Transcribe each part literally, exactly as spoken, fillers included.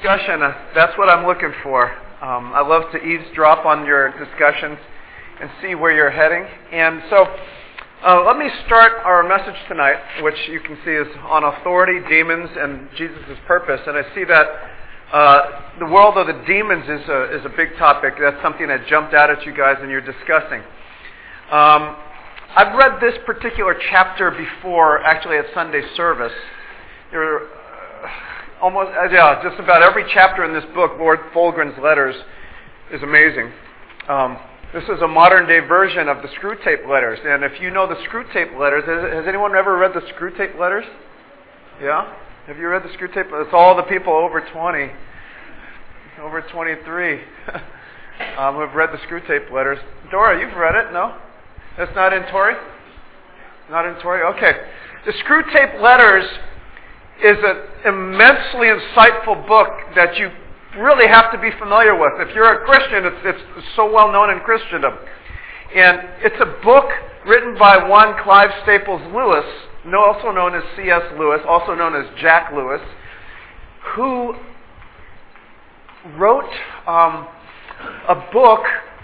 discussion. Uh, that's what I'm looking for. Um, I love to eavesdrop on your discussions and see where you're heading. And so uh, let me start our message tonight, which you can see is on authority, demons, and Jesus' purpose. And I see that uh, the world of the demons is a, is a big topic. That's something that jumped out at you guys and you're discussing. Um, I've read this particular chapter before, actually at Sunday service. There are uh, almost, uh, yeah, just about every chapter in this book, Lord Fulgren's letters, is amazing. Um, this is a modern-day version of the Screwtape letters. And if you know the Screwtape letters, has, has anyone ever read the Screwtape letters? Yeah? Have you read the Screwtape? It's all the people over twenty, over twenty-three um, who have read the Screwtape letters. Dora, you've read it, no? That's not in Tori? Not in Tori? Okay. The Screwtape letters is an immensely insightful book that you really have to be familiar with. If you're a Christian, it's, it's so well known in Christendom. And it's a book written by one Clive Staples Lewis, also known as C S Lewis, also known as Jack Lewis, who wrote um, a book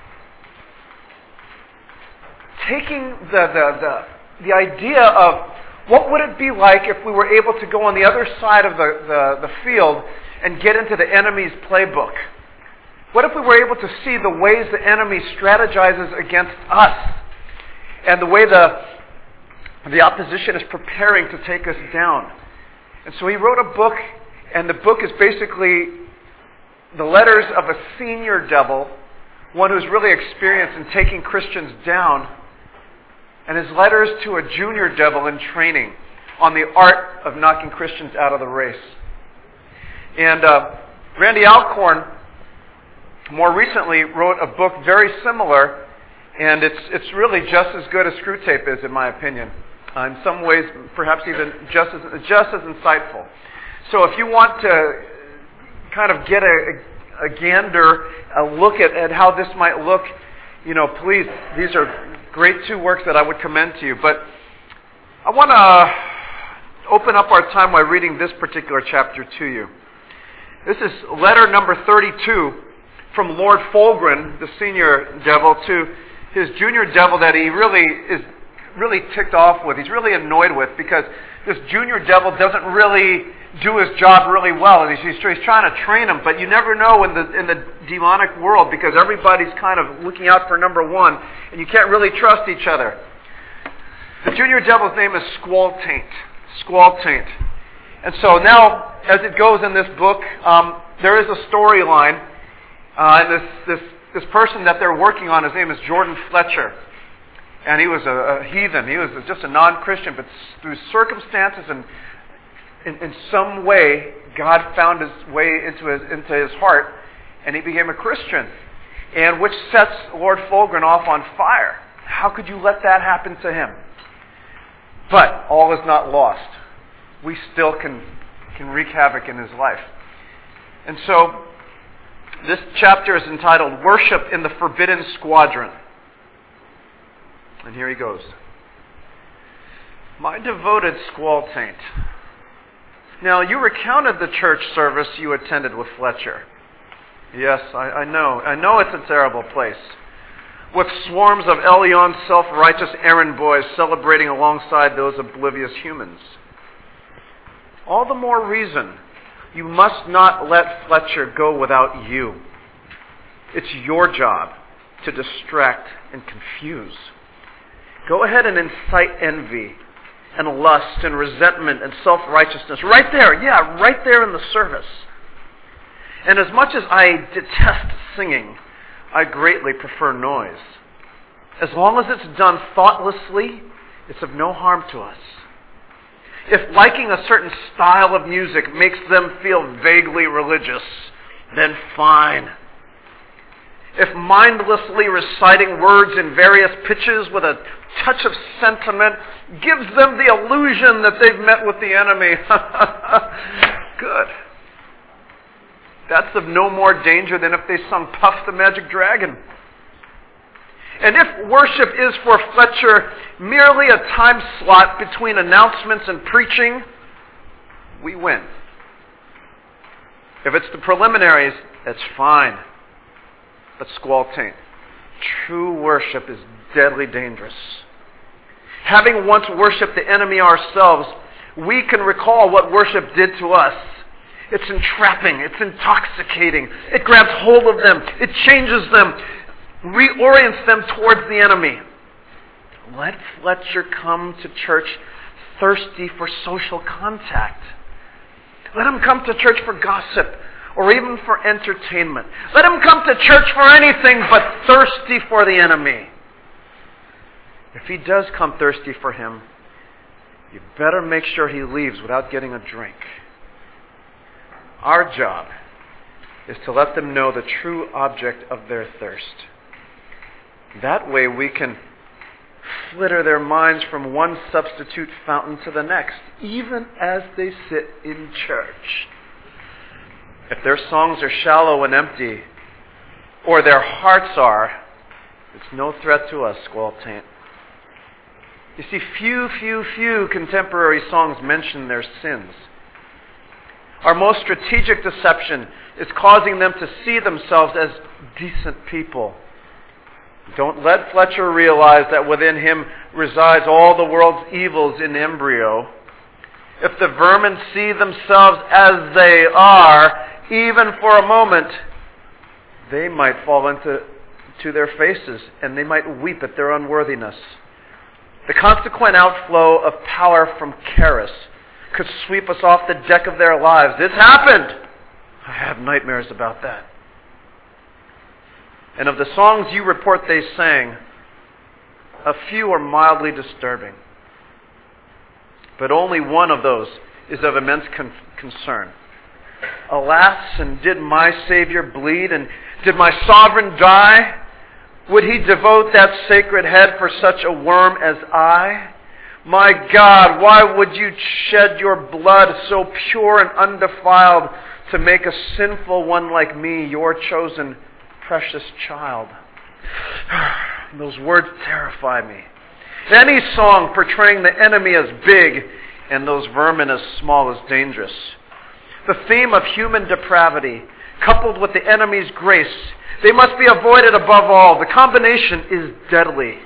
taking the, the, the, the idea of what would it be like if we were able to go on the other side of the, the, the field and get into the enemy's playbook? What if we were able to see the ways the enemy strategizes against us and the way the, the opposition is preparing to take us down? And so he wrote a book, and the book is basically the letters of a senior devil, one who's really experienced in taking Christians down, and his letters to a junior devil in training on the art of knocking Christians out of the race. And uh, Randy Alcorn, more recently, wrote a book very similar, and it's it's really just as good as Screwtape is, in my opinion. Uh, in some ways, perhaps even just as just as insightful. So if you want to kind of get a, a gander, a look at, at how this might look, you know, please, these are great two works that I would commend to you. But I want to open up our time by reading this particular chapter to you. This is letter number thirty-two from Lord Fulgren, the senior devil, to his junior devil that he really is really ticked off with. He's really annoyed with because this junior devil doesn't really do his job really well. And he's, he's, he's trying to train him, but you never know in the in the demonic world because everybody's kind of looking out for number one, and you can't really trust each other. The junior devil's name is Squaltaint. Squaltaint. And so now, as it goes in this book, um, there is a storyline, uh, and this, this, this person that they're working on, his name is Jordan Fletcher. And he was a, a heathen. He was just a non-Christian, but through circumstances and in, in some way, God found his way into his, into his heart, and he became a Christian, and which sets Lord Fulgren off on fire. How could you let that happen to him? But all is not lost. We still can, can wreak havoc in his life. And so, this chapter is entitled Worship in the Forbidden Squadron. And here he goes. My devoted Squaltaint. Now, you recounted the church service you attended with Fletcher. Yes, I, I know. I know it's a terrible place. With swarms of Elion's self-righteous errand boys celebrating alongside those oblivious humans. All the more reason you must not let Fletcher go without you. It's your job to distract and confuse. Go ahead and incite envy and lust and resentment and self-righteousness right there, yeah, right there in the service. And as much as I detest singing, I greatly prefer noise. As long as it's done thoughtlessly, it's of no harm to us. If liking a certain style of music makes them feel vaguely religious, then fine. If mindlessly reciting words in various pitches with a touch of sentiment gives them the illusion that they've met with the enemy, good. That's of no more danger than if they sung Puff the Magic Dragon. And if worship is for Fletcher merely a time slot between announcements and preaching, we win. If it's the preliminaries, that's fine. But squall taint. True worship is deadly dangerous. Having once worshipped the enemy ourselves, we can recall what worship did to us. It's entrapping. It's intoxicating. It grabs hold of them. It changes them, reorients them towards the enemy. Let Fletcher come to church thirsty for social contact. Let him come to church for gossip or even for entertainment. Let him come to church for anything but thirsty for the enemy. If he does come thirsty for him, you better make sure he leaves without getting a drink. Our job is to let them know the true object of their thirst. That way we can flitter their minds from one substitute fountain to the next, even as they sit in church. If their songs are shallow and empty, or their hearts are, it's no threat to us, squall taint. You see, few, few, few contemporary songs mention their sins. Our most strategic deception is causing them to see themselves as decent people. Don't let Fletcher realize that within him resides all the world's evils in embryo. If the vermin see themselves as they are, even for a moment, they might fall into to their faces and they might weep at their unworthiness. The consequent outflow of power from Charis could sweep us off the deck of their lives. It's happened! I have nightmares about that. And of the songs you report they sang, a few are mildly disturbing. But only one of those is of immense con- concern. Alas, and did my Savior bleed, and did my sovereign die? Would he devote that sacred head for such a worm as I? My God, why would you shed your blood so pure and undefiled to make a sinful one like me, your chosen precious child? Those words terrify me. Any song portraying the enemy as big and those vermin as small is dangerous. The theme of human depravity, coupled with the enemy's grace, they must be avoided above all. The combination is deadly.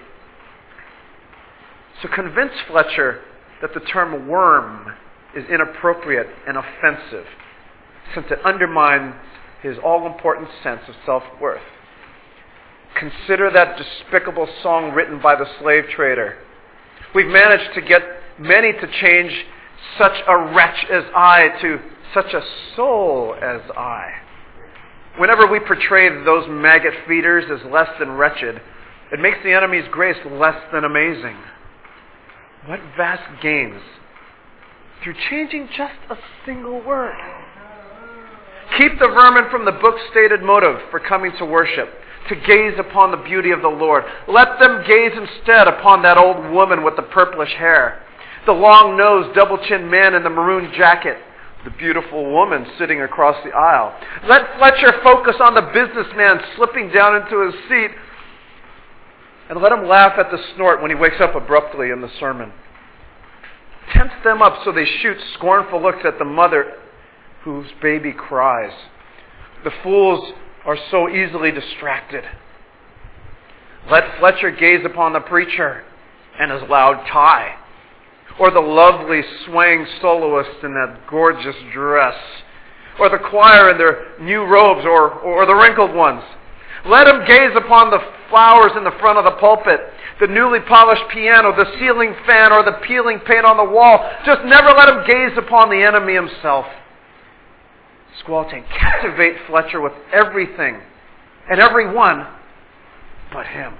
So convince Fletcher that the term worm is inappropriate and offensive, since it undermines his all-important sense of self-worth. Consider that despicable song written by the slave trader. We've managed to get many to change such a wretch as I to such a soul as I. Whenever we portray those maggot feeders as less than wretched, it makes the enemy's grace less than amazing. What vast gains through changing just a single word. Keep the vermin from the book's stated motive for coming to worship, to gaze upon the beauty of the Lord. Let them gaze instead upon that old woman with the purplish hair, the long-nosed, double-chinned man in the maroon jacket, the beautiful woman sitting across the aisle. Let Fletcher focus on the businessman slipping down into his seat, and let him laugh at the snort when he wakes up abruptly in the sermon. Tense them up so they shoot scornful looks at the mother whose baby cries. The fools are so easily distracted. Let Fletcher gaze upon the preacher and his loud tie, or the lovely swaying soloist in that gorgeous dress, or the choir in their new robes, or, or the wrinkled ones. Let him gaze upon the flowers in the front of the pulpit, the newly polished piano, the ceiling fan, or the peeling paint on the wall. Just never let him gaze upon the enemy himself. Squall taint, captivate Fletcher with everything and everyone but him.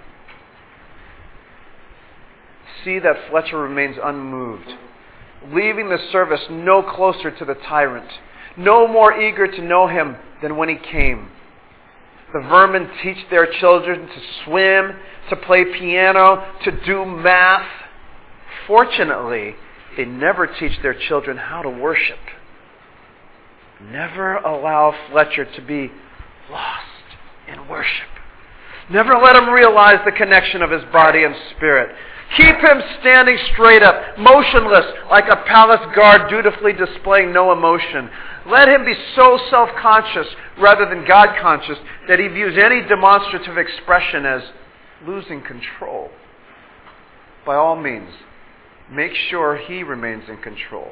See that Fletcher remains unmoved, leaving the service no closer to the tyrant, no more eager to know him than when he came. The vermin teach their children to swim, to play piano, to do math. Fortunately, they never teach their children how to worship. Never allow Fletcher to be lost in worship. Never let him realize the connection of his body and spirit. Keep him standing straight up, motionless, like a palace guard dutifully displaying no emotion. Let him be so self-conscious rather than God-conscious that he views any demonstrative expression as losing control. By all means, make sure he remains in control.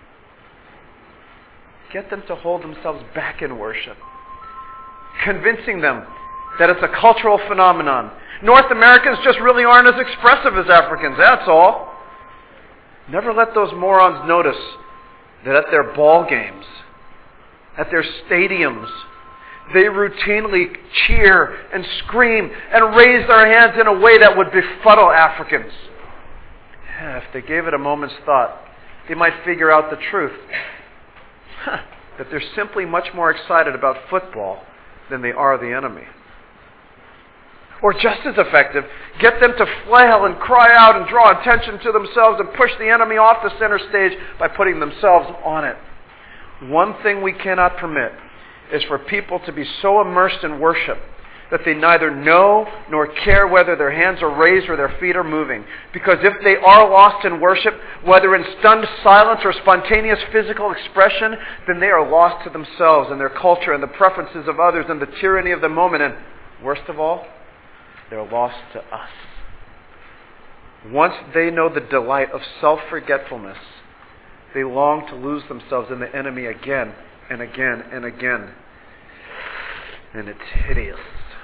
Get them to hold themselves back in worship, convincing them that it's a cultural phenomenon. North Americans just really aren't as expressive as Africans, that's all. Never let those morons notice that at their ball games, at their stadiums, they routinely cheer and scream and raise their hands in a way that would befuddle Africans. If they gave it a moment's thought, they might figure out the truth. That they're simply much more excited about football than they are the enemy. Or just as effective, get them to flail and cry out and draw attention to themselves and push the enemy off the center stage by putting themselves on it. One thing we cannot permit is for people to be so immersed in worship that they neither know nor care whether their hands are raised or their feet are moving. Because if they are lost in worship, whether in stunned silence or spontaneous physical expression, then they are lost to themselves and their culture and the preferences of others and the tyranny of the moment. And worst of all, they're lost to us. Once they know the delight of self-forgetfulness, they long to lose themselves in the enemy again and again and again. And it's hideous.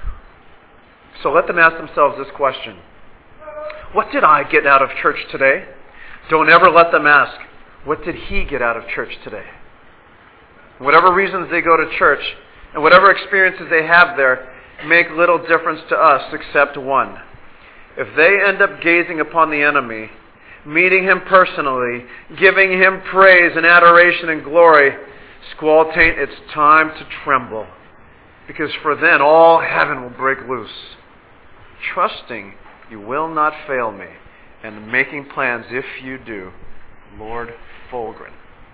So let them ask themselves this question. What did I get out of church today? Don't ever let them ask, what did he get out of church today? Whatever reasons they go to church and whatever experiences they have there make little difference to us except one. If they end up gazing upon the enemy, meeting him personally, giving him praise and adoration and glory, Squall Taint, it's time to tremble. Because for then all heaven will break loose. Trusting you will not fail me, and making plans if you do, Lord Fulgren.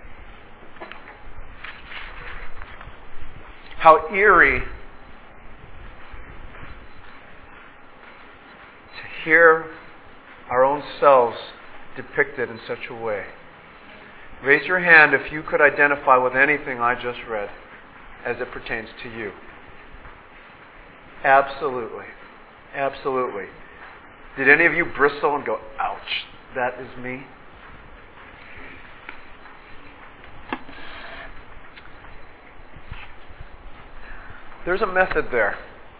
How eerie to hear our own selves depicted in such a way. Raise your hand if you could identify with anything I just read as it pertains to you. Absolutely. Absolutely. Did any of you bristle and go, ouch, that is me? There's a method there.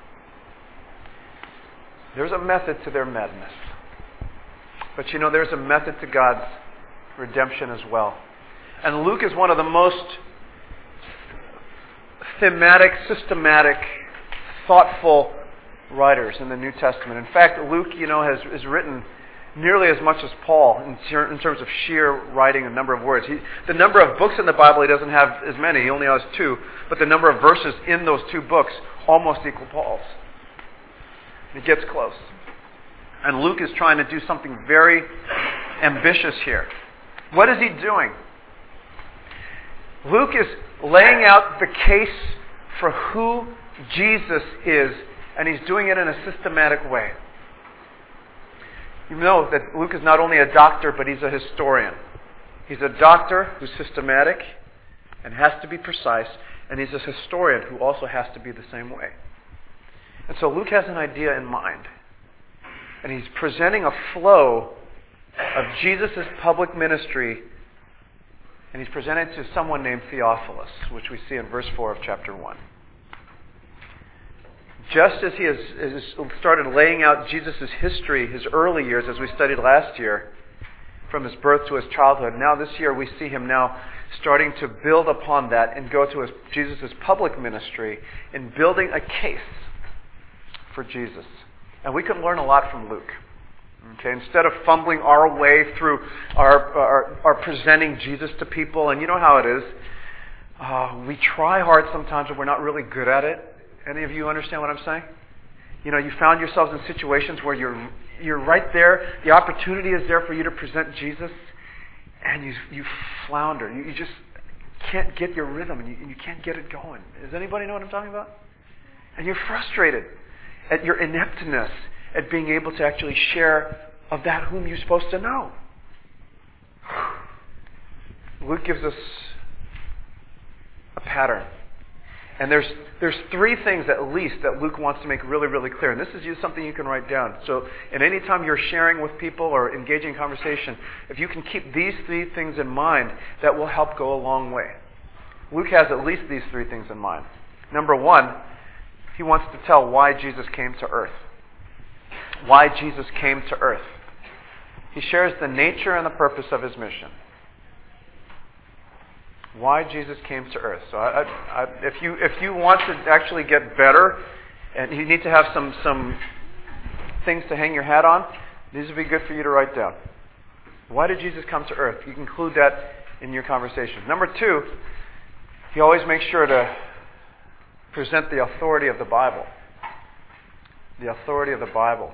There's a method to their madness. But you know, there's a method to God's redemption as well. And Luke is one of the most thematic, systematic, thoughtful writers in the New Testament. In fact, Luke, you know, has, has written nearly as much as Paul in, ter- in terms of sheer writing a number of words. He, the number of books in the Bible, he doesn't have as many. He only has two. But the number of verses in those two books almost equal Paul's. It gets close. And Luke is trying to do something very ambitious here. What is he doing? Luke is laying out the case for who Jesus is, and he's doing it in a systematic way. You know that Luke is not only a doctor, but he's a historian. He's a doctor who's systematic and has to be precise, and he's a historian who also has to be the same way. And so Luke has an idea in mind, and he's presenting a flow of Jesus' public ministry, and he's presented to someone named Theophilus, which we see in verse four of chapter one. Just as he has, has started laying out Jesus' history, his early years, as we studied last year, from his birth to his childhood, now this year we see him now starting to build upon that and go to his, Jesus' public ministry in building a case for Jesus. And we can learn a lot from Luke. Okay, instead of fumbling our way through our, our, our presenting Jesus to people, and you know how it is, uh, we try hard sometimes and we're not really good at it. Any of you understand what I'm saying? You know, you found yourselves in situations where you're you're right there, the opportunity is there for you to present Jesus, and you you flounder. You, you just can't get your rhythm, and you, you can't get it going. Does anybody know what I'm talking about? And you're frustrated. at your ineptness at being able to actually share of that whom you're supposed to know. Luke gives us a pattern. And there's there's three things at least that Luke wants to make really, really clear. And this is just something you can write down. So, and any time you're sharing with people or engaging in conversation, if you can keep these three things in mind, that will help go a long way. Luke has at least these three things in mind. Number one, he wants to tell why Jesus came to earth. Why Jesus came to earth. He shares the nature and the purpose of his mission. Why Jesus came to earth. So I, I, if you if you want to actually get better, and you need to have some, some things to hang your hat on, these would be good for you to write down. Why did Jesus come to earth? You can include that in your conversation. Number two, he always makes sure to present the authority of the Bible. The authority of the Bible.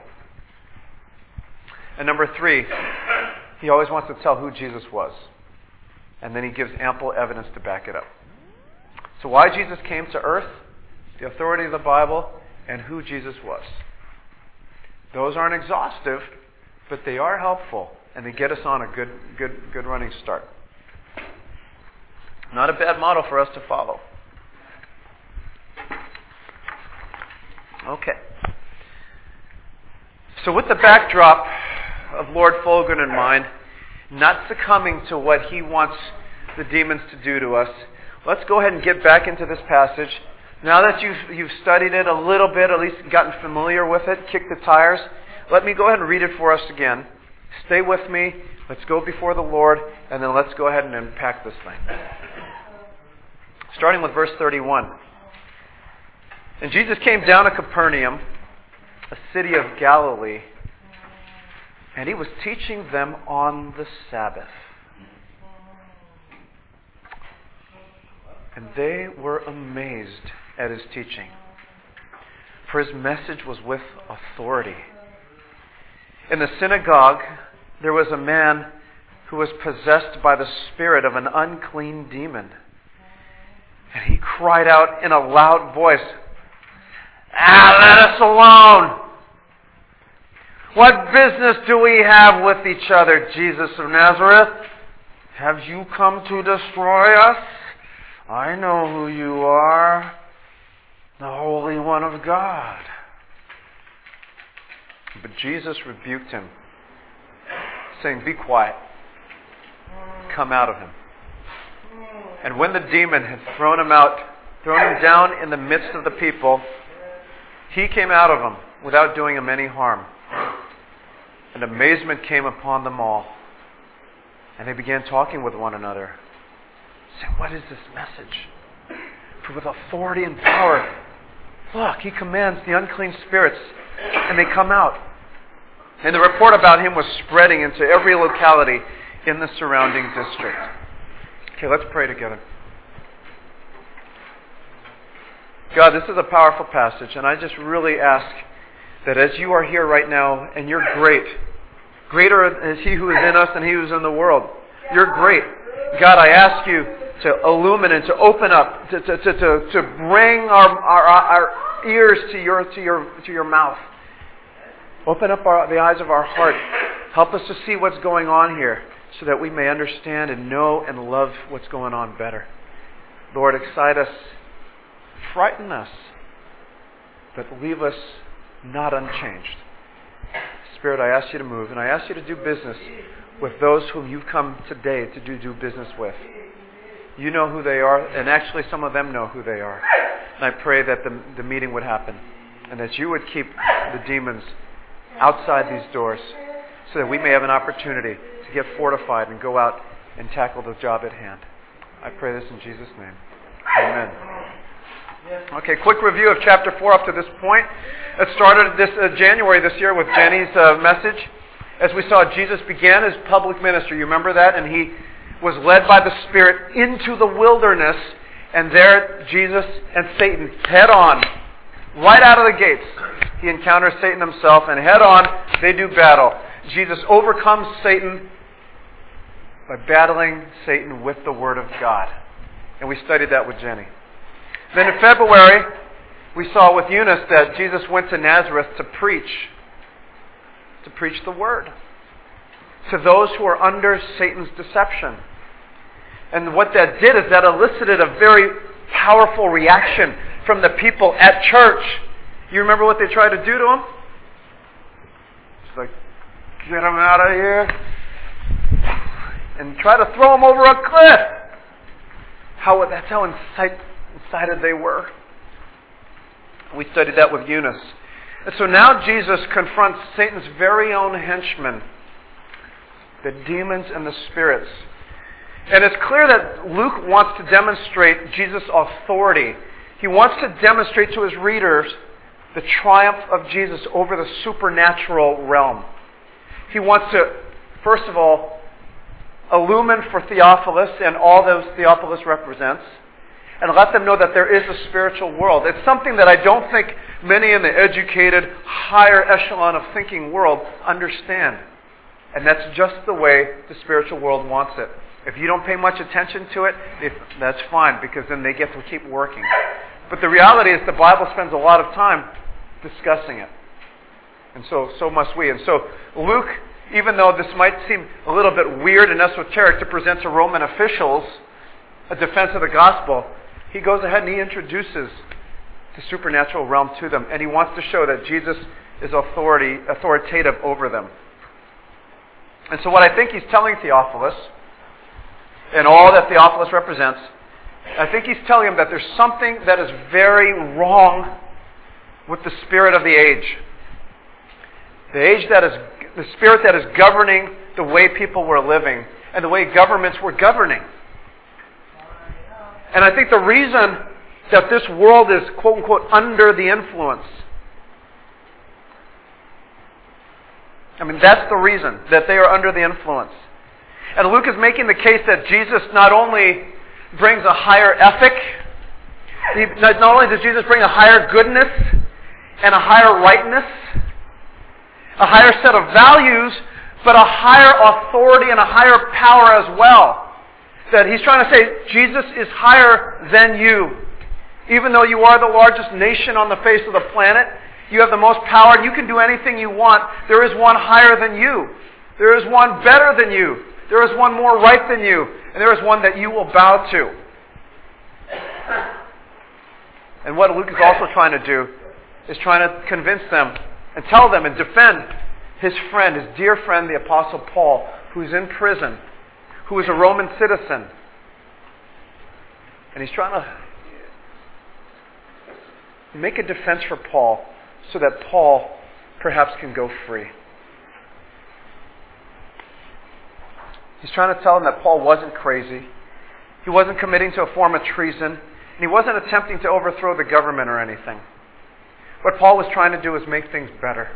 And number three, he always wants to tell who Jesus was. And then he gives ample evidence to back it up. So why Jesus came to earth, the authority of the Bible, and who Jesus was. Those aren't exhaustive, but they are helpful, and they get us on a good, good, good running start. Not a bad model for us to follow. Okay. So with the backdrop of Lord Fulgren in mind, not succumbing to what he wants the demons to do to us, let's go ahead and get back into this passage. Now that you've, you've studied it a little bit, at least gotten familiar with it, kicked the tires, let me go ahead and read it for us again. Stay with me. Let's go before the Lord, and then let's go ahead and unpack this thing. Starting with verse thirty-one. And Jesus came down to Capernaum, a city of Galilee, and he was teaching them on the Sabbath. And they were amazed at his teaching, for his message was with authority. In the synagogue, there was a man who was possessed by the spirit of an unclean demon. And he cried out in a loud voice, "Ah, let us alone! What business do we have with each other, Jesus of Nazareth? Have you come to destroy us? I know who you are, the Holy One of God." But Jesus rebuked him, saying, "Be quiet. Come out of him." And when the demon had thrown him out, thrown him down in the midst of the people, he came out of him without doing him any harm. And amazement came upon them all. And they began talking with one another, saying, "What is this message? For with authority and power, look, he commands the unclean spirits, and they come out." And the report about him was spreading into every locality in the surrounding district. Okay, let's pray together. God, this is a powerful passage, and I just really ask that as you are here right now, and you're great, greater is he who is in us than he who is in the world. You're great. God, I ask you to illuminate, to open up, to to to to, to bring our, our our ears to your to your to your mouth. Open up our, the eyes of our heart. Help us to see what's going on here, so that we may understand and know and love what's going on better. Lord, excite us, frighten us, but leave us not unchanged. Spirit, I ask you to move, and I ask you to do business with those whom you've come today to do, do business with. You know who they are, and actually some of them know who they are. And I pray that the, the meeting would happen, and that you would keep the demons outside these doors, so that we may have an opportunity to get fortified and go out and tackle the job at hand. I pray this in Jesus' name. Amen. Okay, quick review of chapter four up to this point. It started this uh, January this year with Jenny's uh, message. As we saw, Jesus began his public ministry. You remember that? And he was led by the Spirit into the wilderness. And there, Jesus and Satan head on, right out of the gates. He encounters Satan himself, and head on, they do battle. Jesus overcomes Satan by battling Satan with the Word of God. And we studied that with Jenny. Then in February, We saw with Eunice that Jesus went to Nazareth to preach, to preach the Word to those who are under Satan's deception. And what that did is that elicited a very powerful reaction from the people at church. You remember what they tried to do to him? It's like, get him out of here. And try to throw him over a cliff. How, that's how incite, incited they were. We studied that with Eunice. And so now Jesus confronts Satan's very own henchmen, the demons and the spirits. And it's clear that Luke wants to demonstrate Jesus' authority. He wants to demonstrate to his readers the triumph of Jesus over the supernatural realm. He wants to, first of all, illumine for Theophilus and all those Theophilus represents, and let them know that there is a spiritual world. It's something that I don't think many in the educated, higher echelon of thinking world understand. And that's just the way the spiritual world wants it. If you don't pay much attention to it, if, that's fine, because then they get to keep working. But the reality is the Bible spends a lot of time discussing it. And so, so must we. And so Luke, even though this might seem a little bit weird and esoteric to present to Roman officials a defense of the gospel, he goes ahead and he introduces the supernatural realm to them. And he wants to show that Jesus is authority, authoritative over them. And so what I think he's telling Theophilus, and all that Theophilus represents, I think he's telling him that there's something that is very wrong with the spirit of the age. The age that is, the spirit that is governing the way people were living and the way governments were governing. And I think the reason that this world is, quote unquote, under the influence, I mean, that's the reason that they are under the influence. And Luke is making the case that Jesus not only brings a higher ethic, he, not only does Jesus bring a higher goodness and a higher rightness, a higher set of values, but a higher authority and a higher power as well. That he's trying to say Jesus is higher than you. Even though you are the largest nation on the face of the planet, you have the most power, and you can do anything you want. There is one higher than you. There is one better than you. There is one more right than you. And there is one that you will bow to. And what Luke is also trying to do is trying to convince them and tell them and defend his friend, his dear friend, the Apostle Paul, who is in prison, who is a Roman citizen. And he's trying to make a defense for Paul so that Paul perhaps can go free. He's trying to tell him that Paul wasn't crazy. He wasn't committing to a form of treason. And he wasn't attempting to overthrow the government or anything. What Paul was trying to do was make things better.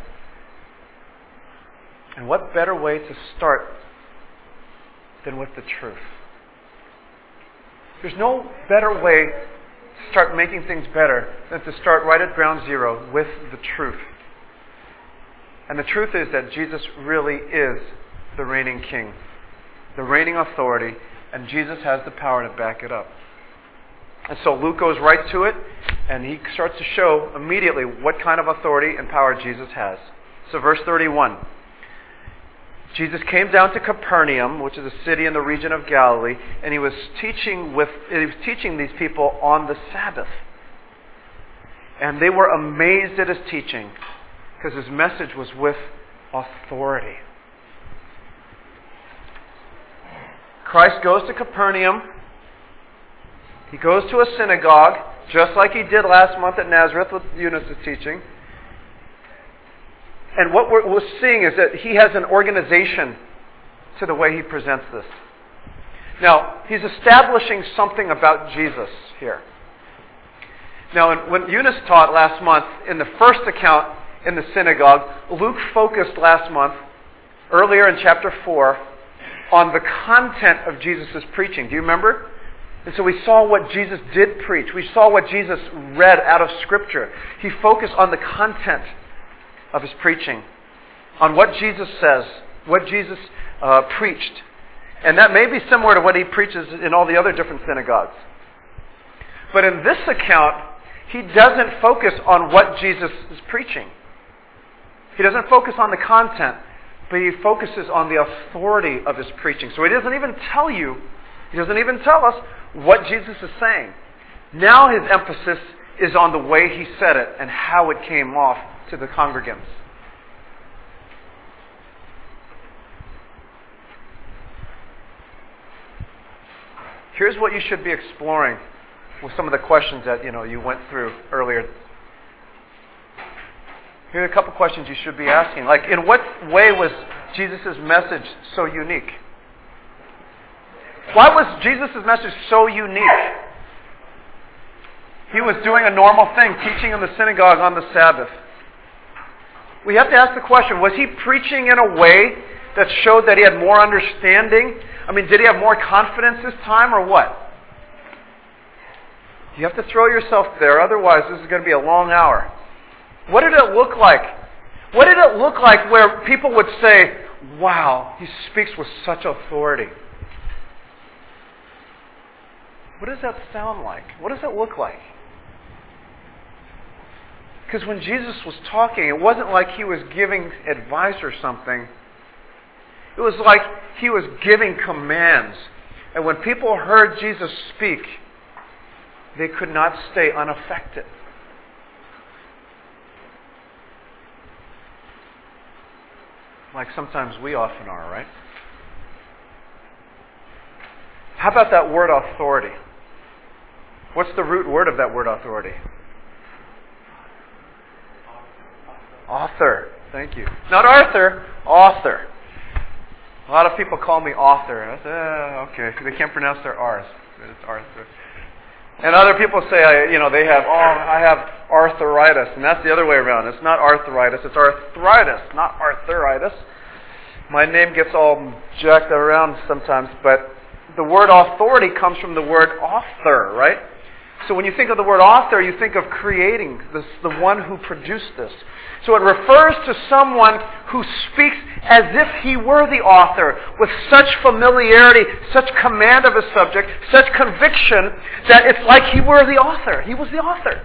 And what better way to start than with the truth? There's no better way to start making things better than to start right at ground zero with the truth. And the truth is that Jesus really is the reigning king, the reigning authority, and Jesus has the power to back it up. And so Luke goes right to it, and he starts to show immediately what kind of authority and power Jesus has. So verse thirty-one. Jesus came down to Capernaum, which is a city in the region of Galilee, and he was teaching with he was teaching these people on the Sabbath. And they were amazed at his teaching, because his message was with authority. Christ goes to Capernaum. He goes to a synagogue, just like he did last month at Nazareth with Eunice's teaching. And what we're, we're seeing is that he has an organization to the way he presents this. Now, he's establishing something about Jesus here. Now, when Eunice taught last month, in the first account in the synagogue, Luke focused last month, earlier in chapter four, on the content of Jesus' preaching. Do you remember? And so we saw what Jesus did preach. We saw what Jesus read out of Scripture. He focused on the content of his preaching, on what Jesus says, what Jesus uh, preached. And that may be similar to what he preaches in all the other different synagogues. But in this account, he doesn't focus on what Jesus is preaching. He doesn't focus on the content, but he focuses on the authority of his preaching. So he doesn't even tell you, he doesn't even tell us what Jesus is saying. Now his emphasis is on the way he said it and how it came off to the congregants. Here's what you should be exploring with some of the questions that you know you went through earlier. Here are a couple questions you should be asking. Like, in what way was Jesus' message so unique? Why was Jesus' message so unique? He was doing a normal thing, teaching in the synagogue on the Sabbath. We have to ask the question, was he preaching in a way that showed that he had more understanding? I mean, did he have more confidence this time or what? You have to throw yourself there, otherwise this is going to be a long hour. What did it look like? What did it look like where people would say, wow, he speaks with such authority? What does that sound like? What does it look like? Because when Jesus was talking, it wasn't like he was giving advice or something. It was like he was giving commands. And when people heard Jesus speak, they could not stay unaffected. Like sometimes we often are, right? How about that word authority? What's the root word of that word authority? Author. Thank you. Not Arthur, author. A lot of people call me author. And I say, oh, okay. They can't pronounce their R's. It's Arthur. And other people say, I, you know, they have, oh, I have arthritis. And that's the other way around. It's not arthritis. It's arthritis, not arthritis. My name gets all jacked around sometimes. But the word authority comes from the word author, right? So when you think of the word author, you think of creating, this, the one who produced this. So it refers to someone who speaks as if he were the author, with such familiarity, such command of his subject, such conviction, that it's like he were the author. He was the author.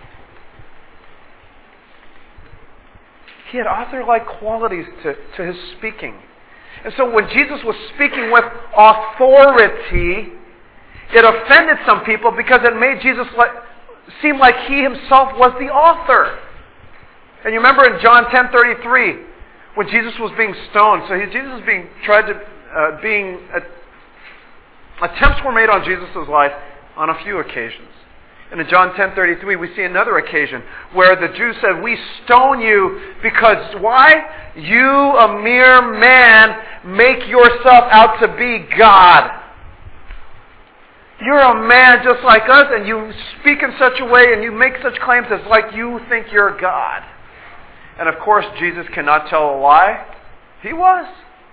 He had author-like qualities to, to his speaking. And so when Jesus was speaking with authority, it offended some people because it made Jesus like, seem like he himself was the author. And you remember in John ten thirty-three, when Jesus was being stoned, so he, Jesus was being tried to, uh, being, uh, attempts were made on Jesus' life on a few occasions. And in John ten thirty-three, we see another occasion where the Jews said, we stone you because, why? You, a mere man, make yourself out to be God. You're a man just like us, and you speak in such a way and you make such claims as like you think you're God. And of course, Jesus cannot tell a lie. He was.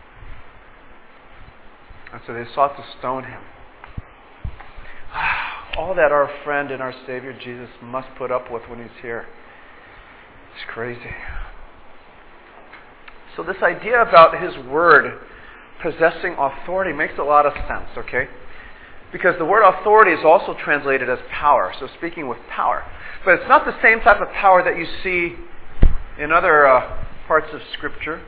And so they sought to stone him. All that our friend and our Savior Jesus must put up with when he's here. It's crazy. So this idea about his word possessing authority makes a lot of sense, okay? Because the word authority is also translated as power, so speaking with power. But it's not the same type of power that you see in other uh, parts of Scripture.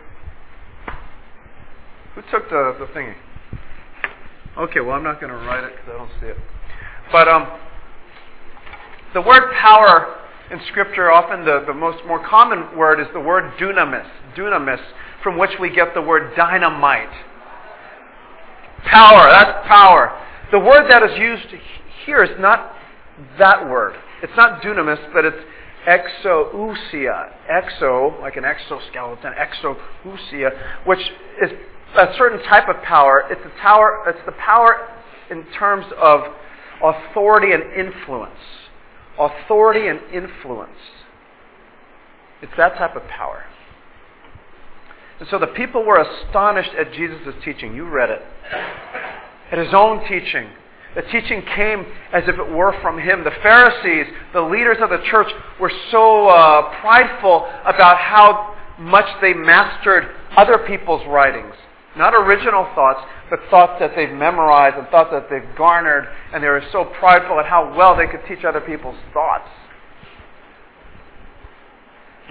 Who took the, the thingy? Okay, well I'm not going to write it because I don't see it. But um, the word power in Scripture, often the, the most more common word is the word dunamis. Dunamis, from which we get the word dynamite. Power, that's power. The word that is used here is not that word. It's not dunamis, but it's exousia. Exo, like an exoskeleton, exousia, which is a certain type of power. It's the power, it's the power in terms of authority and influence. Authority and influence. It's that type of power. And so the people were astonished at Jesus' teaching. You read it. At his own teaching. The teaching came as if it were from him. The Pharisees, the leaders of the church, were so uh, prideful about how much they mastered other people's writings. Not original thoughts, but thoughts that they've memorized and thoughts that they've garnered. And they were so prideful at how well they could teach other people's thoughts.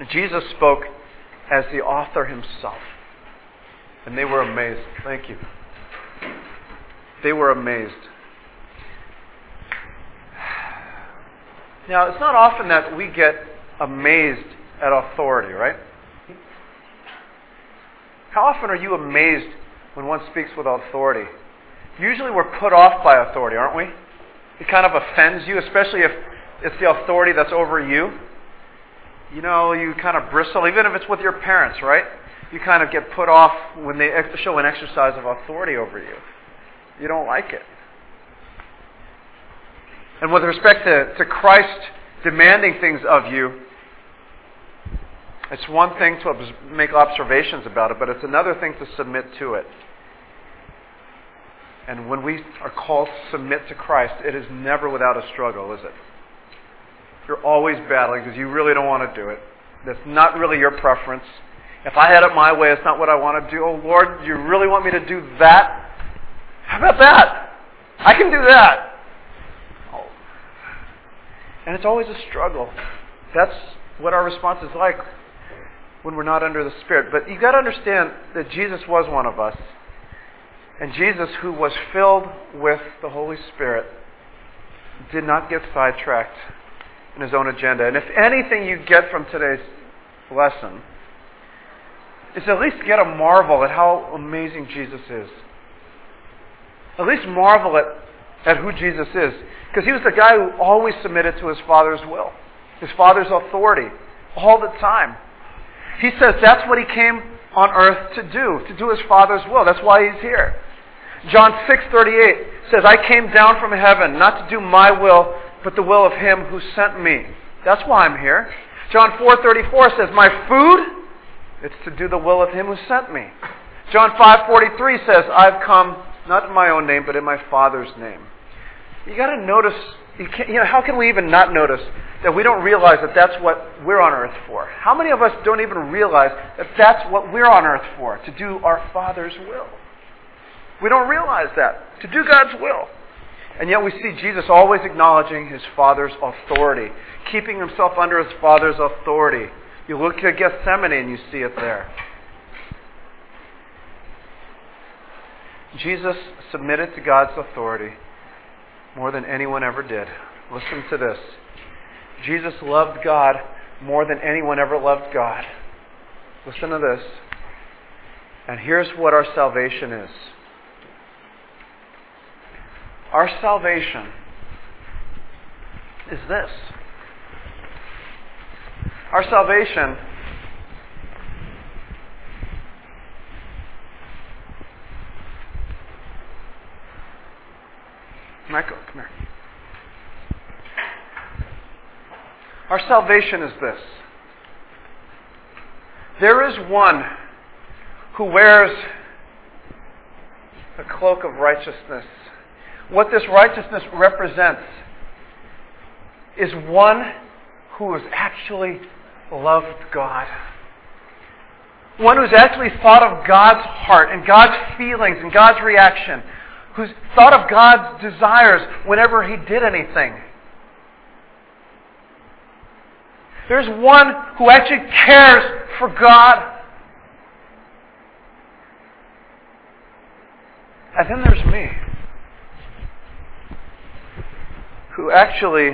Jesus spoke as the author himself. And they were amazed. Thank you. They were amazed. Now, it's not often that we get amazed at authority, right? How often are you amazed when one speaks with authority? Usually we're put off by authority, aren't we? It kind of offends you, especially if it's the authority that's over you. You know, you kind of bristle, even if it's with your parents, right? You kind of get put off when they show an exercise of authority over you. You don't like it. And with respect to, to Christ demanding things of you, it's one thing to obs- make observations about it, but it's another thing to submit to it. And when we are called to submit to Christ, it is never without a struggle, is it? You're always battling because you really don't want to do it. That's not really your preference. If I had it my way, it's not what I want to do. Oh, Lord, you really want me to do that? How about that? I can do that. Oh. And it's always a struggle. That's what our response is like when we're not under the Spirit. But you've got to understand that Jesus was one of us. And Jesus, who was filled with the Holy Spirit, did not get sidetracked in his own agenda. And if anything you get from today's lesson is at least get a marvel at how amazing Jesus is. At least marvel at, at who Jesus is. Because he was the guy who always submitted to his Father's will, his Father's authority, all the time. He says that's what he came on earth to do, to do his Father's will. That's why he's here. John six thirty-eight says, I came down from heaven not to do my will, but the will of him who sent me. That's why I'm here. John four thirty-four says, my food, it's to do the will of him who sent me. John five forty-three says, I've come not in my own name, but in my Father's name. You got to notice, you, can't, you know, how can we even not notice that we don't realize that that's what we're on earth for? How many of us don't even realize that that's what we're on earth for, to do our Father's will? We don't realize that, to do God's will. And yet we see Jesus always acknowledging his Father's authority, keeping himself under his Father's authority. You look at Gethsemane and you see it there. Jesus submitted to God's authority more than anyone ever did. Listen to this. Jesus loved God more than anyone ever loved God. Listen to this. And here's what our salvation is. Our salvation is this. Our salvation Michael, come here. Our salvation is this. There is one who wears a cloak of righteousness. What this righteousness represents is one who has actually loved God. One who's actually thought of God's heart and God's feelings and God's reaction. Who's thought of God's desires whenever he did anything. There's one who actually cares for God. And then there's me, who actually,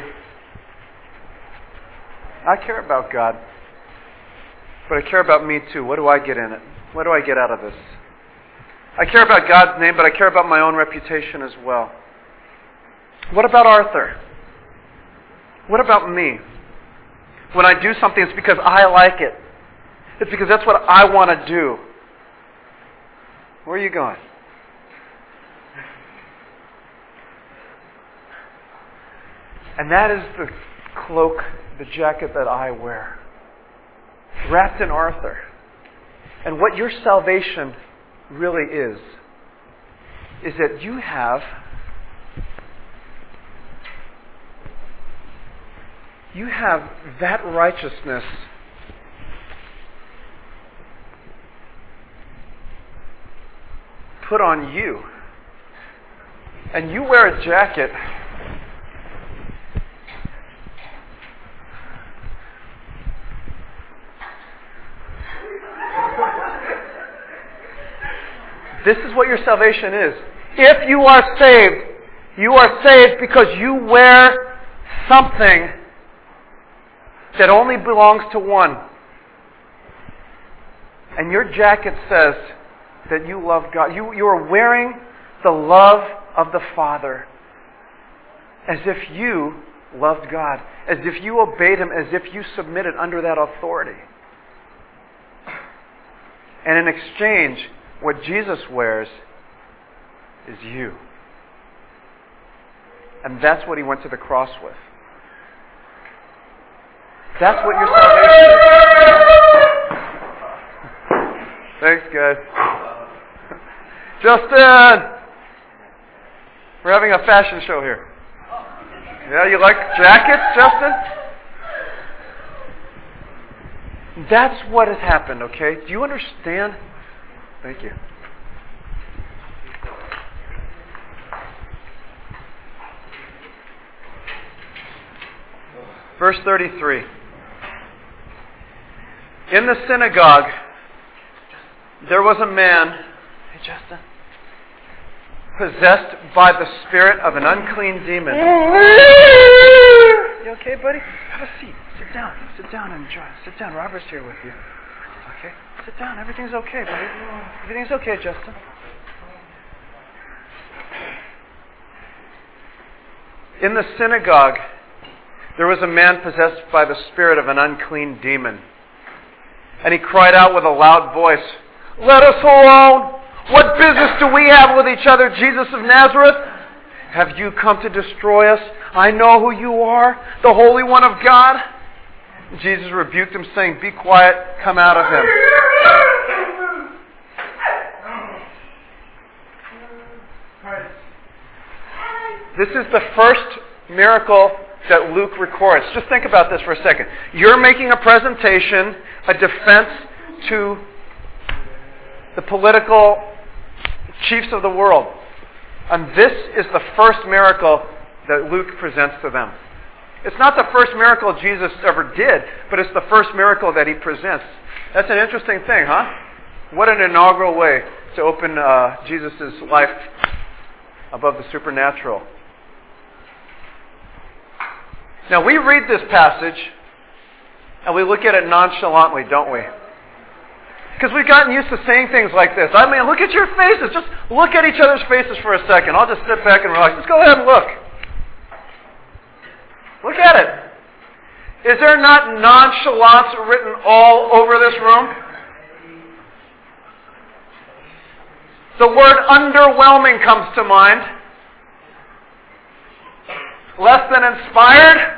I care about God, but I care about me too. What do I get in it? What do I get out of this? I care about God's name, but I care about my own reputation as well. What about Arthur? What about me? When I do something, it's because I like it. It's because that's what I want to do. Where are you going? And that is the cloak, the jacket that I wear. Wrapped in Arthur. And what your salvation really is, is that you have you have that righteousness put on you. And you wear a jacket This is what your salvation is. If you are saved, you are saved because you wear something that only belongs to one. And your jacket says that you love God. You, you are wearing the love of the Father. As if you loved God. As if you obeyed Him. As if you submitted under that authority. And in exchange, what Jesus wears is you. And that's what He went to the cross with. That's what your salvation is. Thanks, guys. Justin! We're having a fashion show here. Yeah, you like jackets, Justin? That's what has happened, okay? Do you understand? Thank you. Verse thirty-three. In the synagogue, there was a man, hey Justin, possessed by the spirit of an unclean demon. You okay, buddy? Have a seat. Sit down. Sit down and enjoy. Sit down. Robert's here with you. Okay? Sit down. Everything's okay, buddy. Everything's okay, Justin. In the synagogue, there was a man possessed by the spirit of an unclean demon. And he cried out with a loud voice, "Let us alone! What business do we have with each other, Jesus of Nazareth? Have you come to destroy us? I know who you are, the Holy One of God." Jesus rebuked him, saying, "Be quiet, come out of him." This is the first miracle that Luke records. Just think about this for a second. You're making a presentation, a defense to the political chiefs of the world. And this is the first miracle that Luke presents to them. It's not the first miracle Jesus ever did, but it's the first miracle that He presents. That's an interesting thing, huh? What an inaugural way to open uh, Jesus' life above the supernatural. Now, we read this passage, and we look at it nonchalantly, don't we? Because we've gotten used to saying things like this. I mean, look at your faces. Just look at each other's faces for a second. I'll just sit back and relax. Just go ahead and look. Look at it. Is there not nonchalance written all over this room? The word underwhelming comes to mind. Less than inspired.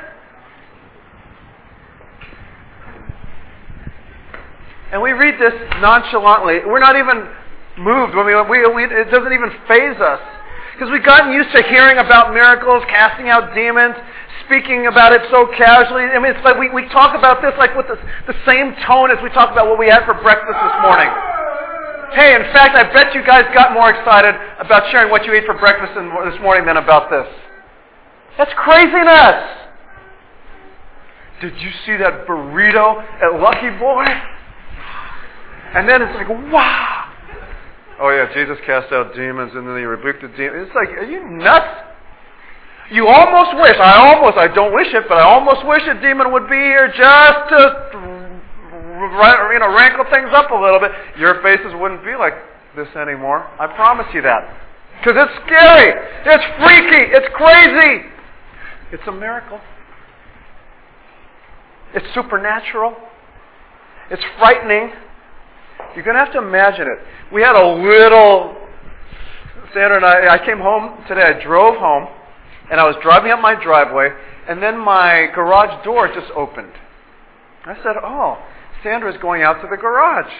And we read this nonchalantly. We're not even moved. When we, we, we, it doesn't even faze us. Because we've gotten used to hearing about miracles, casting out demons, speaking about it so casually. I mean, it's like we, we talk about this like with the, the same tone as we talk about what we had for breakfast this morning. Hey, in fact, I bet you guys got more excited about sharing what you ate for breakfast in, this morning than about this. That's craziness. Did you see that burrito at Lucky Boy? And then it's like, wow. Oh yeah, Jesus cast out demons and then He rebuked the demons. It's like, are you nuts? You almost wish, I almost, I don't wish it, but I almost wish a demon would be here just to, you know, rankle things up a little bit. Your faces wouldn't be like this anymore. I promise you that. Because it's scary. It's freaky. It's crazy. It's a miracle. It's supernatural. It's frightening. You're going to have to imagine it. We had a little, Sandra and I, I came home today, I drove home, and I was driving up my driveway, and then my garage door just opened. I said, oh, Sandra's going out to the garage.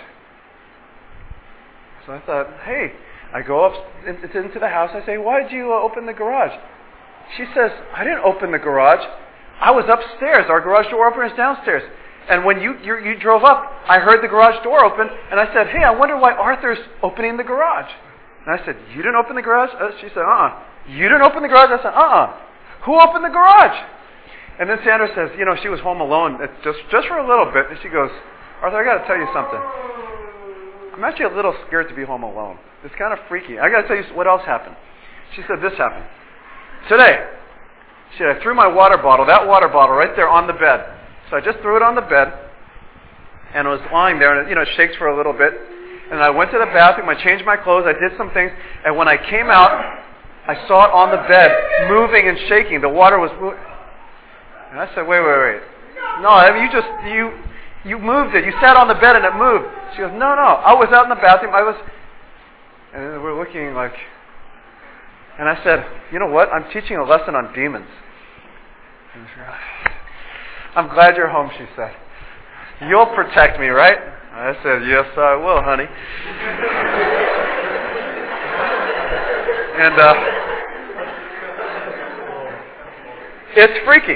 So I thought, hey, I go up into the house, I say, why did you open the garage? She says, I didn't open the garage. I was upstairs. Our garage door opener is downstairs. And when you, you you drove up, I heard the garage door open, and I said, hey, I wonder why Arthur's opening the garage. And I said, you didn't open the garage? Uh, she said, uh-uh. You didn't open the garage? I said, uh-uh. Who opened the garage? And then Sandra says, you know, she was home alone just, just for a little bit. And she goes, Arthur, I got to tell you something. I'm actually a little scared to be home alone. It's kind of freaky. I got to tell you what else happened. She said this happened. Today, she said, I threw my water bottle, that water bottle right there on the bed. So I just threw it on the bed, and it was lying there, and it, you know, it shakes for a little bit. And I went to the bathroom, I changed my clothes, I did some things, and when I came out, I saw it on the bed, moving and shaking. The water was moving. And I said, wait, wait, wait. No, I mean, you just, you, you moved it. You sat on the bed and it moved. She goes, no, no. I was out in the bathroom. I was, and we're looking like, and I said, you know what? I'm teaching a lesson on demons. And she goes, I'm glad you're home, she said. You'll protect me, right? I said, yes, I will, honey. And uh, it's freaky.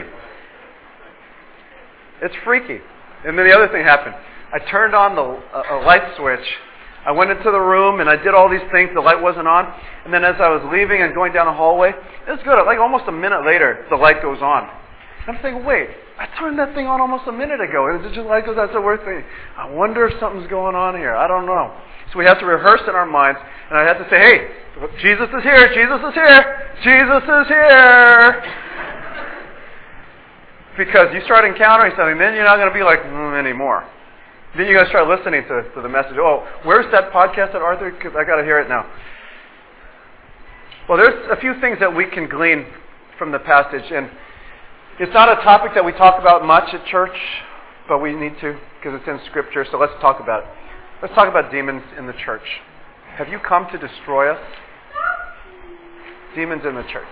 It's freaky. And then the other thing happened. I turned on the uh, a light switch. I went into the room and I did all these things. The light wasn't on. And then as I was leaving and going down the hallway, it was good. Like almost a minute later, the light goes on. I'm thinking, wait, I turned that thing on almost a minute ago. And it's just light goes on. So we're thinking, I wonder if something's going on here. I don't know. So we have to rehearse in our minds. And I have to say, hey, Jesus is here. Jesus is here. Jesus is here. Because you start encountering something, then you're not going to be like, mm, anymore. Then you're going to start listening to, to the message. Oh, where's that podcast at Arthur? Because I got to hear it now. Well, there's a few things that we can glean from the passage. And it's not a topic that we talk about much at church, but we need to because it's in Scripture. So let's talk about it. Let's talk about demons in the church. Have you come to destroy us? Demons in the church.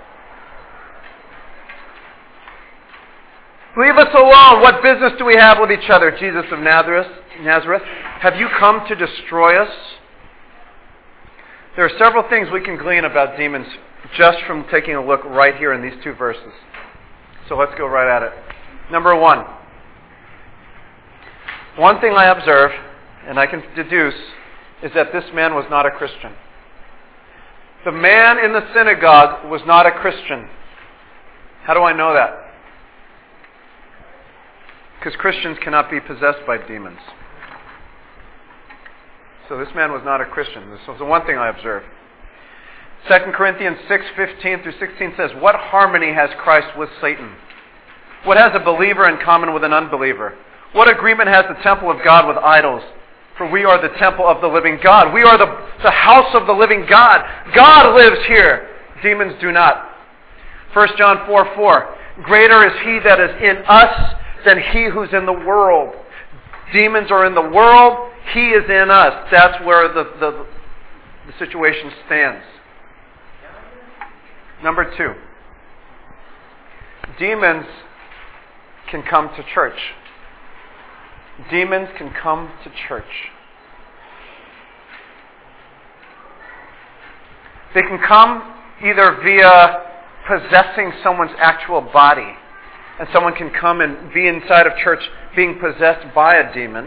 Leave us alone. What business do we have with each other? Jesus of Nazareth. Nazareth. Have you come to destroy us? There are several things we can glean about demons just from taking a look right here in these two verses. So let's go right at it. Number one. One thing I observe, and I can deduce, is that this man was not a Christian. The man in the synagogue was not a Christian. How do I know that? Because Christians cannot be possessed by demons. So this man was not a Christian. This was the one thing I observed. Second Corinthians six fifteen through sixteen says, what harmony has Christ with Satan? What has a believer in common with an unbeliever? What agreement has the temple of God with idols? For we are the temple of the living God. We are the, the house of the living God. God lives here. Demons do not. First John four four. Greater is he that is in us than he who's in the world. Demons are in the world. He is in us. That's where the, the, the situation stands. Number two. Demons can come to church. Demons can come to church. They can come either via possessing someone's actual body. And someone can come and be inside of church being possessed by a demon.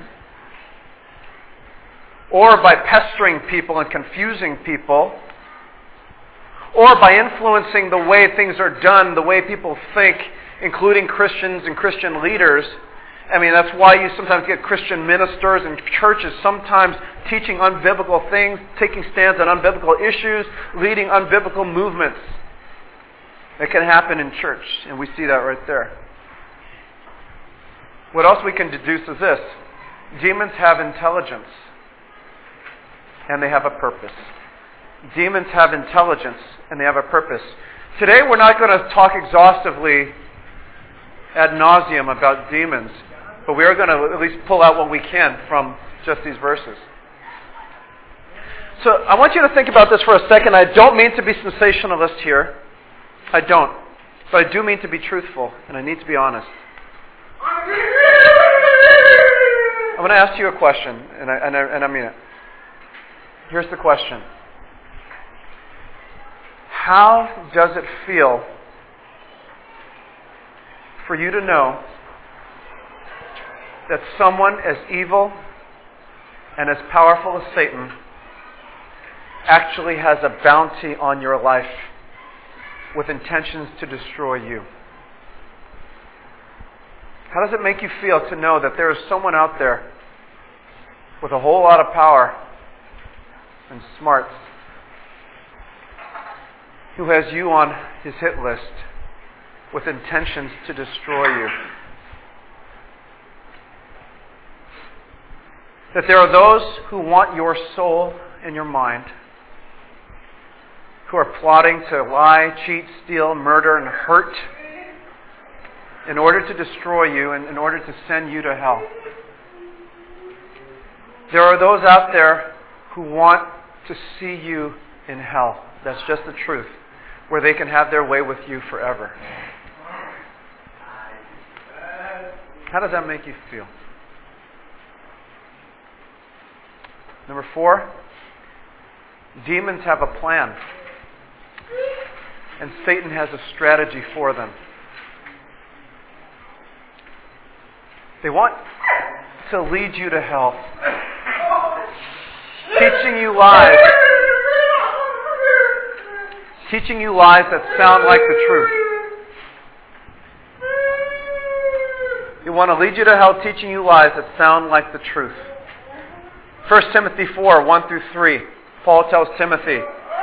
Or by pestering people and confusing people. Or by influencing the way things are done, the way people think, including Christians and Christian leaders. I mean, that's why you sometimes get Christian ministers and churches sometimes teaching unbiblical things, taking stands on unbiblical issues, leading unbiblical movements. It can happen in church, and we see that right there. What else we can deduce is this. Demons have intelligence, and they have a purpose. Demons have intelligence, and they have a purpose. Today we're not going to talk exhaustively ad nauseum about demons, but we are going to at least pull out what we can from just these verses. So I want you to think about this for a second. I don't mean to be sensationalist here. I don't. But I do mean to be truthful, and I need to be honest. I'm going to ask you a question, and I, and I, and I mean it. Here's the question. How does it feel for you to know that someone as evil and as powerful as Satan actually has a bounty on your life with intentions to destroy you? How does it make you feel to know that there is someone out there with a whole lot of power and smarts, who has you on his hit list with intentions to destroy you. That there are those who want your soul and your mind, who are plotting to lie, cheat, steal, murder, and hurt in order to destroy you and in order to send you to hell. There are those out there who want to see you in hell. That's just the truth, where they can have their way with you forever. How does that make you feel? Number four, demons have a plan, and Satan has a strategy for them. They want to lead you to hell, teaching you lies, teaching you lies that sound like the truth. They want to lead you to hell, teaching you lies that sound like the truth. First Timothy four, one through three. Paul tells Timothy,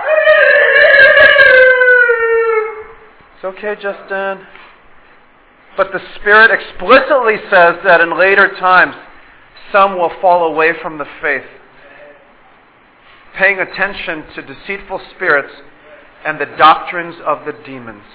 it's okay, Justin. But the Spirit explicitly says that in later times, some will fall away from the faith, paying attention to deceitful spirits and the doctrines of the demons.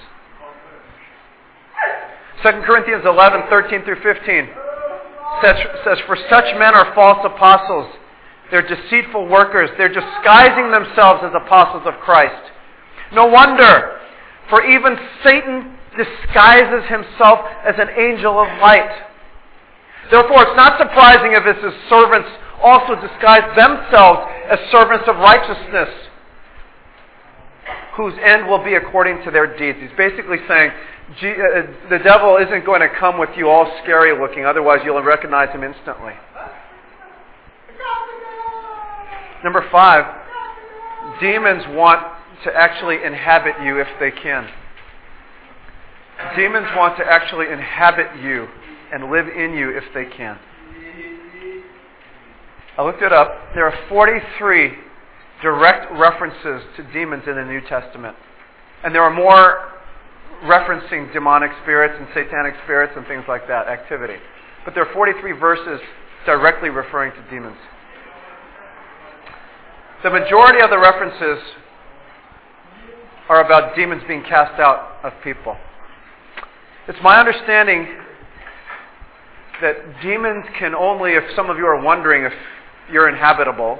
Second Corinthians eleven, thirteen through fifteen says, says, for such men are false apostles. They're deceitful workers. They're disguising themselves as apostles of Christ. No wonder, for even Satan disguises himself as an angel of light. Therefore, it's not surprising if his servants also disguise themselves as servants of righteousness, whose end will be according to their deeds. He's basically saying, the devil isn't going to come with you all scary looking, otherwise you'll recognize him instantly. Number five, demons want to actually inhabit you if they can. Demons want to actually inhabit you and live in you if they can. I looked it up. There are forty-three direct references to demons in the New Testament. And there are more referencing demonic spirits and satanic spirits and things like that, activity. But there are forty-three verses directly referring to demons. The majority of the references are about demons being cast out of people. It's my understanding that demons can only, if some of you are wondering if you're inhabitable,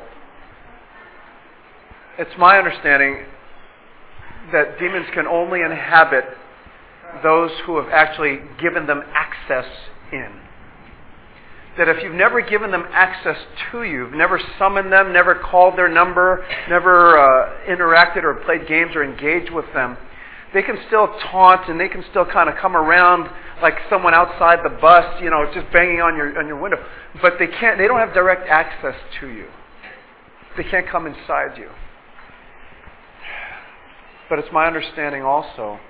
it's my understanding that demons can only inhabit those who have actually given them access in. That if you've never given them access to you, you've never summoned them, never called their number, never uh, interacted or played games or engaged with them, they can still taunt and they can still kind of come around like someone outside the bus, you know, just banging on your on your window. But they can't. They don't have direct access to you. They can't come inside you. But it's my understanding also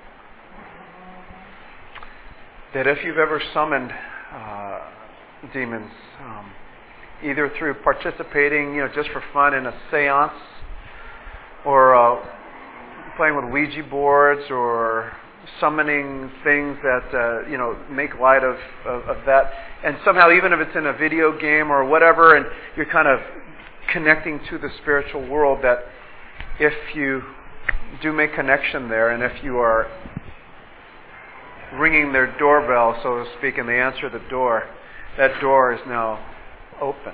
that if you've ever summoned uh, demons, um, either through participating, you know, just for fun in a seance, or uh, playing with Ouija boards, or summoning things that uh, you know make light of, of, of that, and somehow even if it's in a video game or whatever, and you're kind of connecting to the spiritual world, that if you do make connection there, and if you are ringing their doorbell, so to speak, and they answer the door, that door is now open.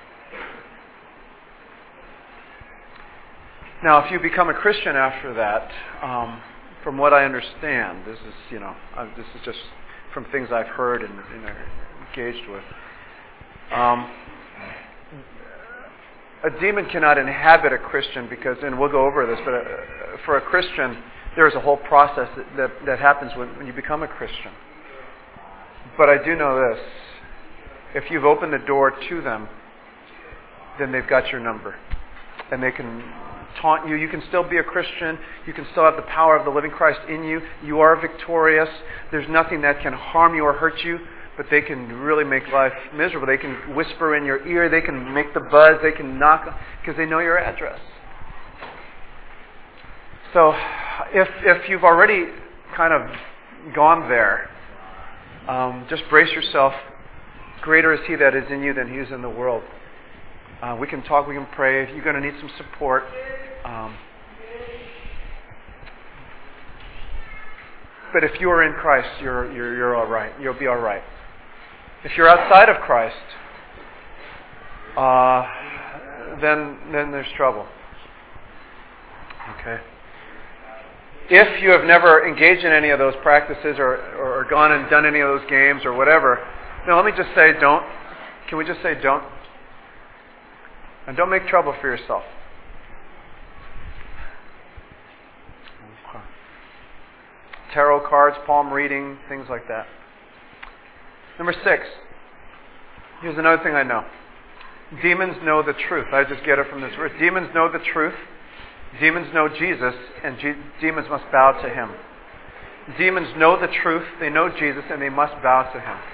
Now, if you become a Christian after that, um, from what I understand, this is, you know, uh, this is just from things I've heard and, and engaged with. Um, a demon cannot inhabit a Christian because, and we'll go over this, but uh, for a Christian, there is a whole process that, that, that happens when, when you become a Christian. But I do know this. If you've opened the door to them, then they've got your number. And they can taunt you. You can still be a Christian. You can still have the power of the living Christ in you. You are victorious. There's nothing that can harm you or hurt you. but they can really make life miserable. They can whisper in your ear. They can make the buzz. They can knock because they know your address. So if if you've already kind of gone there, um, just brace yourself. Greater is He that is in you than he is in the world. Uh, we can talk, we can pray. You're going to need some support. Um, but if you are in Christ, you're, you're, you're all right. You'll be all right. If you're outside of Christ, uh, then then there's trouble. Okay. If you have never engaged in any of those practices or, or gone and done any of those games or whatever, now let me just say don't. Can we just say don't? And don't make trouble for yourself. Okay. Tarot cards, palm reading, things like that. Number six. Here's another thing I know. Demons know the truth. I just get it from this verse. Demons know the truth. Demons know Jesus, and G- demons must bow to Him. Demons know the truth. They know Jesus, and they must bow to Him.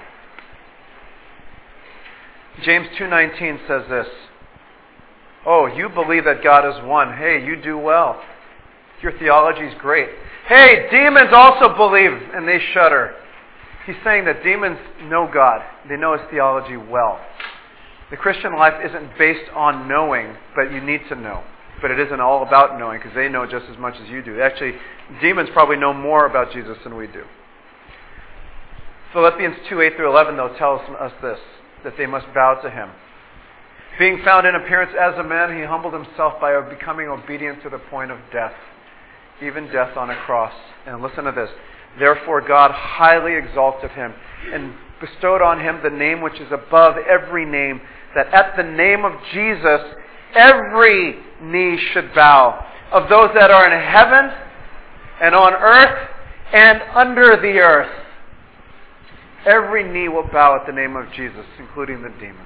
James two nineteen says this. Oh, you believe that God is one. Hey, you do well. Your theology is great. Hey, demons also believe, and they shudder. He's saying that demons know God. They know His theology well. The Christian life isn't based on knowing, but you need to know. But it isn't all about knowing, because they know just as much as you do. Actually, demons probably know more about Jesus than we do. Philippians two, eight through eleven, though, tells us this, that they must bow to Him. Being found in appearance as a man, He humbled Himself by becoming obedient to the point of death, even death on a cross. And listen to this. Therefore God highly exalted Him and bestowed on Him the name which is above every name, that at the name of Jesus every knee should bow, of those that are in heaven and on earth and under the earth. Every knee will bow at the name of Jesus, including the demons.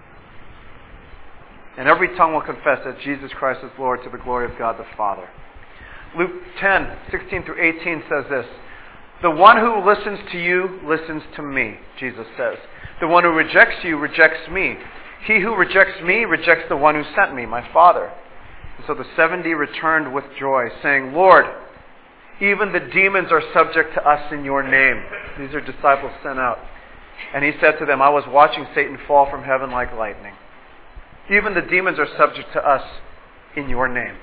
And every tongue will confess that Jesus Christ is Lord, to the glory of God the Father. Luke ten, sixteen through eighteen says this. The one who listens to you listens to me, Jesus says. The one who rejects you rejects me. He who rejects me rejects the one who sent me, my Father. And so the seventy returned with joy, saying, Lord, even the demons are subject to us in your name. These are disciples sent out. And He said to them, I was watching Satan fall from heaven like lightning. Even the demons are subject to us in your name.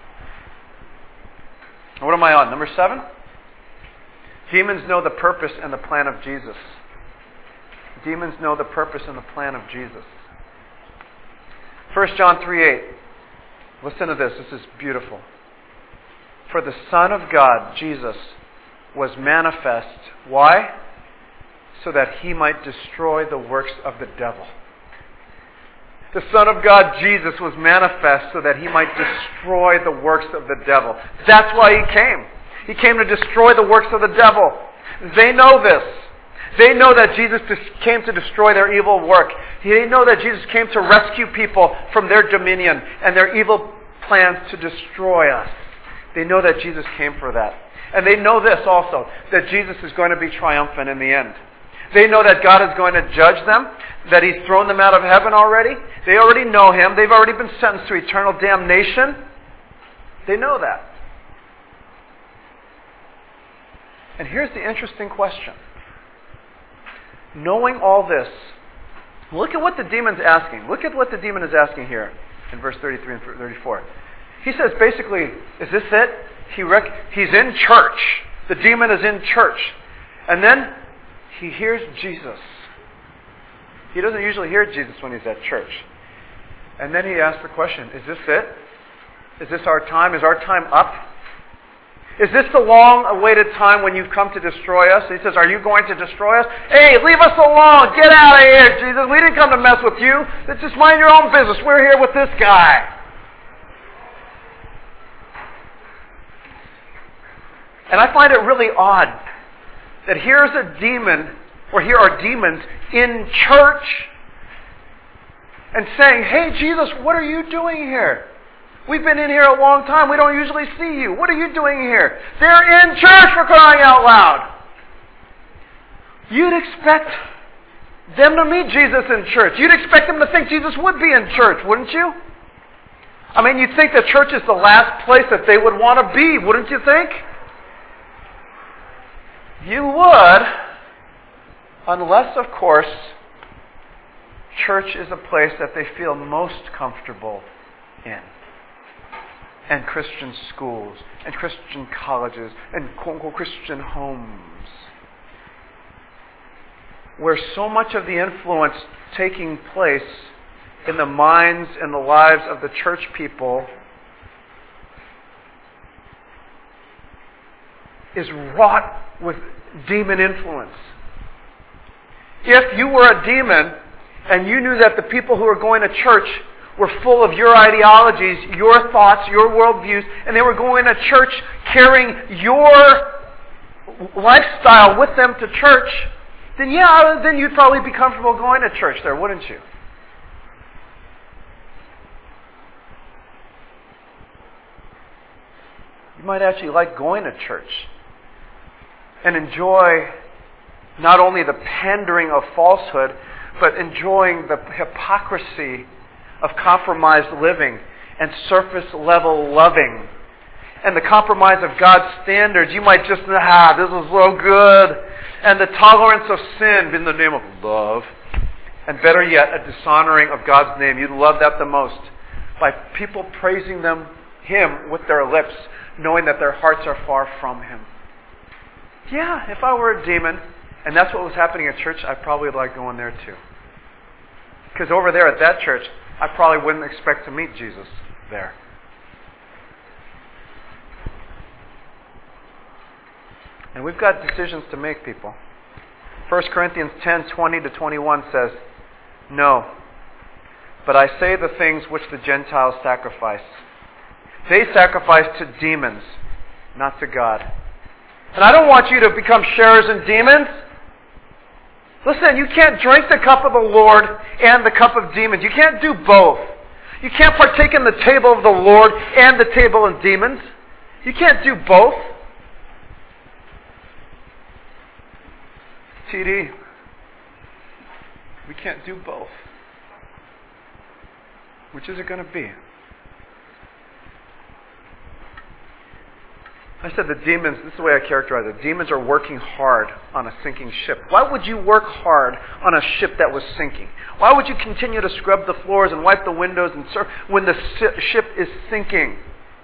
What am I on? Number seven? Demons know the purpose and the plan of Jesus. Demons know the purpose and the plan of Jesus. First John three eight. Listen to this. This is beautiful. For the Son of God, Jesus, was manifest. Why? So that He might destroy the works of the devil. The Son of God, Jesus, was manifest so that He might destroy the works of the devil. That's why He came. He came to destroy the works of the devil. They know this. They know that Jesus came to destroy their evil work. They know that Jesus came to rescue people from their dominion and their evil plans to destroy us. They know that Jesus came for that. And they know this also, that Jesus is going to be triumphant in the end. They know that God is going to judge them, that He's thrown them out of heaven already. They already know Him. They've already been sentenced to eternal damnation. They know that. And here's the interesting question. Knowing all this, look at what the demon's asking. Look at what the demon is asking here in verse thirty-three and thirty-four. He says basically, is this it? He rec- he's in church. The demon is in church. And then he hears Jesus. He doesn't usually hear Jesus when he's at church. And then he asks the question, is this it? Is this our time? Is our time up? Is this the long-awaited time when you've come to destroy us? He says, are you going to destroy us? Hey, leave us alone. Get out of here, Jesus. We didn't come to mess with you. Let's just mind your own business. We're here with this guy. And I find it really odd that here's a demon, or here are demons in church and saying, hey, Jesus, what are you doing here? We've been in here a long time. We don't usually see you. What are you doing here? They're in church, for crying out loud. You'd expect them to meet Jesus in church. You'd expect them to think Jesus would be in church, wouldn't you? I mean, you'd think that church is the last place that they would want to be, wouldn't you think? You would, unless, of course, church is a place that they feel most comfortable in. And Christian schools, and Christian colleges, and quote-unquote Christian homes, where so much of the influence taking place in the minds and the lives of the church people is wrought with demon influence. If you were a demon and you knew that the people who were going to church were full of your ideologies, your thoughts, your worldviews, and they were going to church carrying your lifestyle with them to church, then yeah, then you'd probably be comfortable going to church there, wouldn't you? You might actually like going to church and enjoy not only the pandering of falsehood, but enjoying the hypocrisy of compromised living and surface level loving and the compromise of God's standards. You might just, ah, this is so good. And the tolerance of sin in the name of love. And better yet, a dishonoring of God's name. You'd love that the most. By people praising them, Him with their lips, knowing that their hearts are far from Him. Yeah, if I were a demon, and that's what was happening at church, I probably would like going there too. Because over there at that church, I probably wouldn't expect to meet Jesus there. And we've got decisions to make, people. First Corinthians ten, twenty to twenty-one says, "No, but I say the things which the Gentiles sacrifice. They sacrifice to demons, not to God." And I don't want you to become sharers in demons. Listen, you can't drink the cup of the Lord and the cup of demons. You can't do both. You can't partake in the table of the Lord and the table of demons. You can't do both. T D, we can't do both. Which is it going to be? I said the demons, this is the way I characterize it. Demons are working hard on a sinking ship. Why would you work hard on a ship that was sinking? Why would you continue to scrub the floors and wipe the windows and surf when the ship is sinking?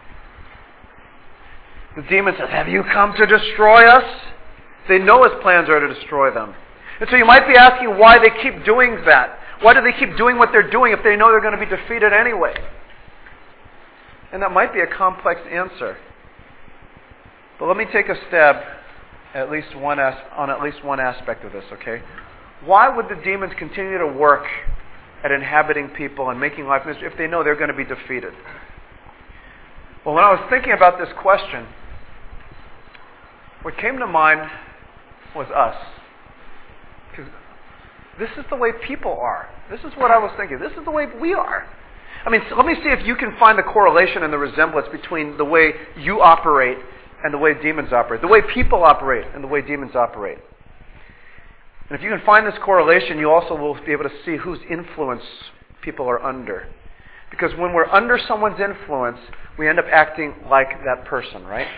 The demon says, "Have you come to destroy us?" They know his plans are to destroy them. And so you might be asking why they keep doing that. Why do they keep doing what they're doing if they know they're going to be defeated anyway? And that might be a complex answer. But let me take a stab at least one as- on at least one aspect of this, okay? Why would the demons continue to work at inhabiting people and making life miserable if they know they're going to be defeated? Well, when I was thinking about this question, what came to mind was us. Because this is the way people are. This is what I was thinking. This is the way we are. I mean, so let me see if you can find the correlation and the resemblance between the way you operate and the way demons operate. The way people operate and the way demons operate. And if you can find this correlation, you also will be able to see whose influence people are under. Because when we're under someone's influence, we end up acting like that person, right?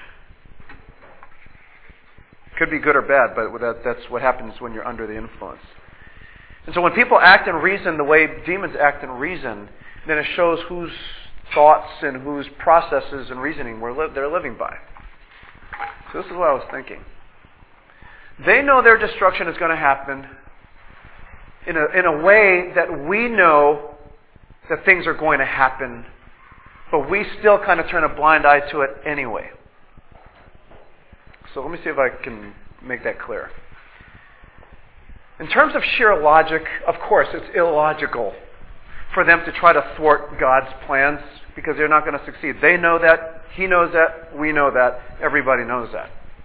Could be good or bad, but that, that's what happens when you're under the influence. And so when people act and reason the way demons act and reason, then it shows whose thoughts and whose processes and reasoning we're li- they're living by. So this is what I was thinking. They know their destruction is going to happen in a, in a way that we know that things are going to happen, but we still kind of turn a blind eye to it anyway. So let me see if I can make that clear. In terms of sheer logic, of course, it's illogical for them to try to thwart God's plans because they're not going to succeed. They know that. He knows that. We know that. Everybody knows that.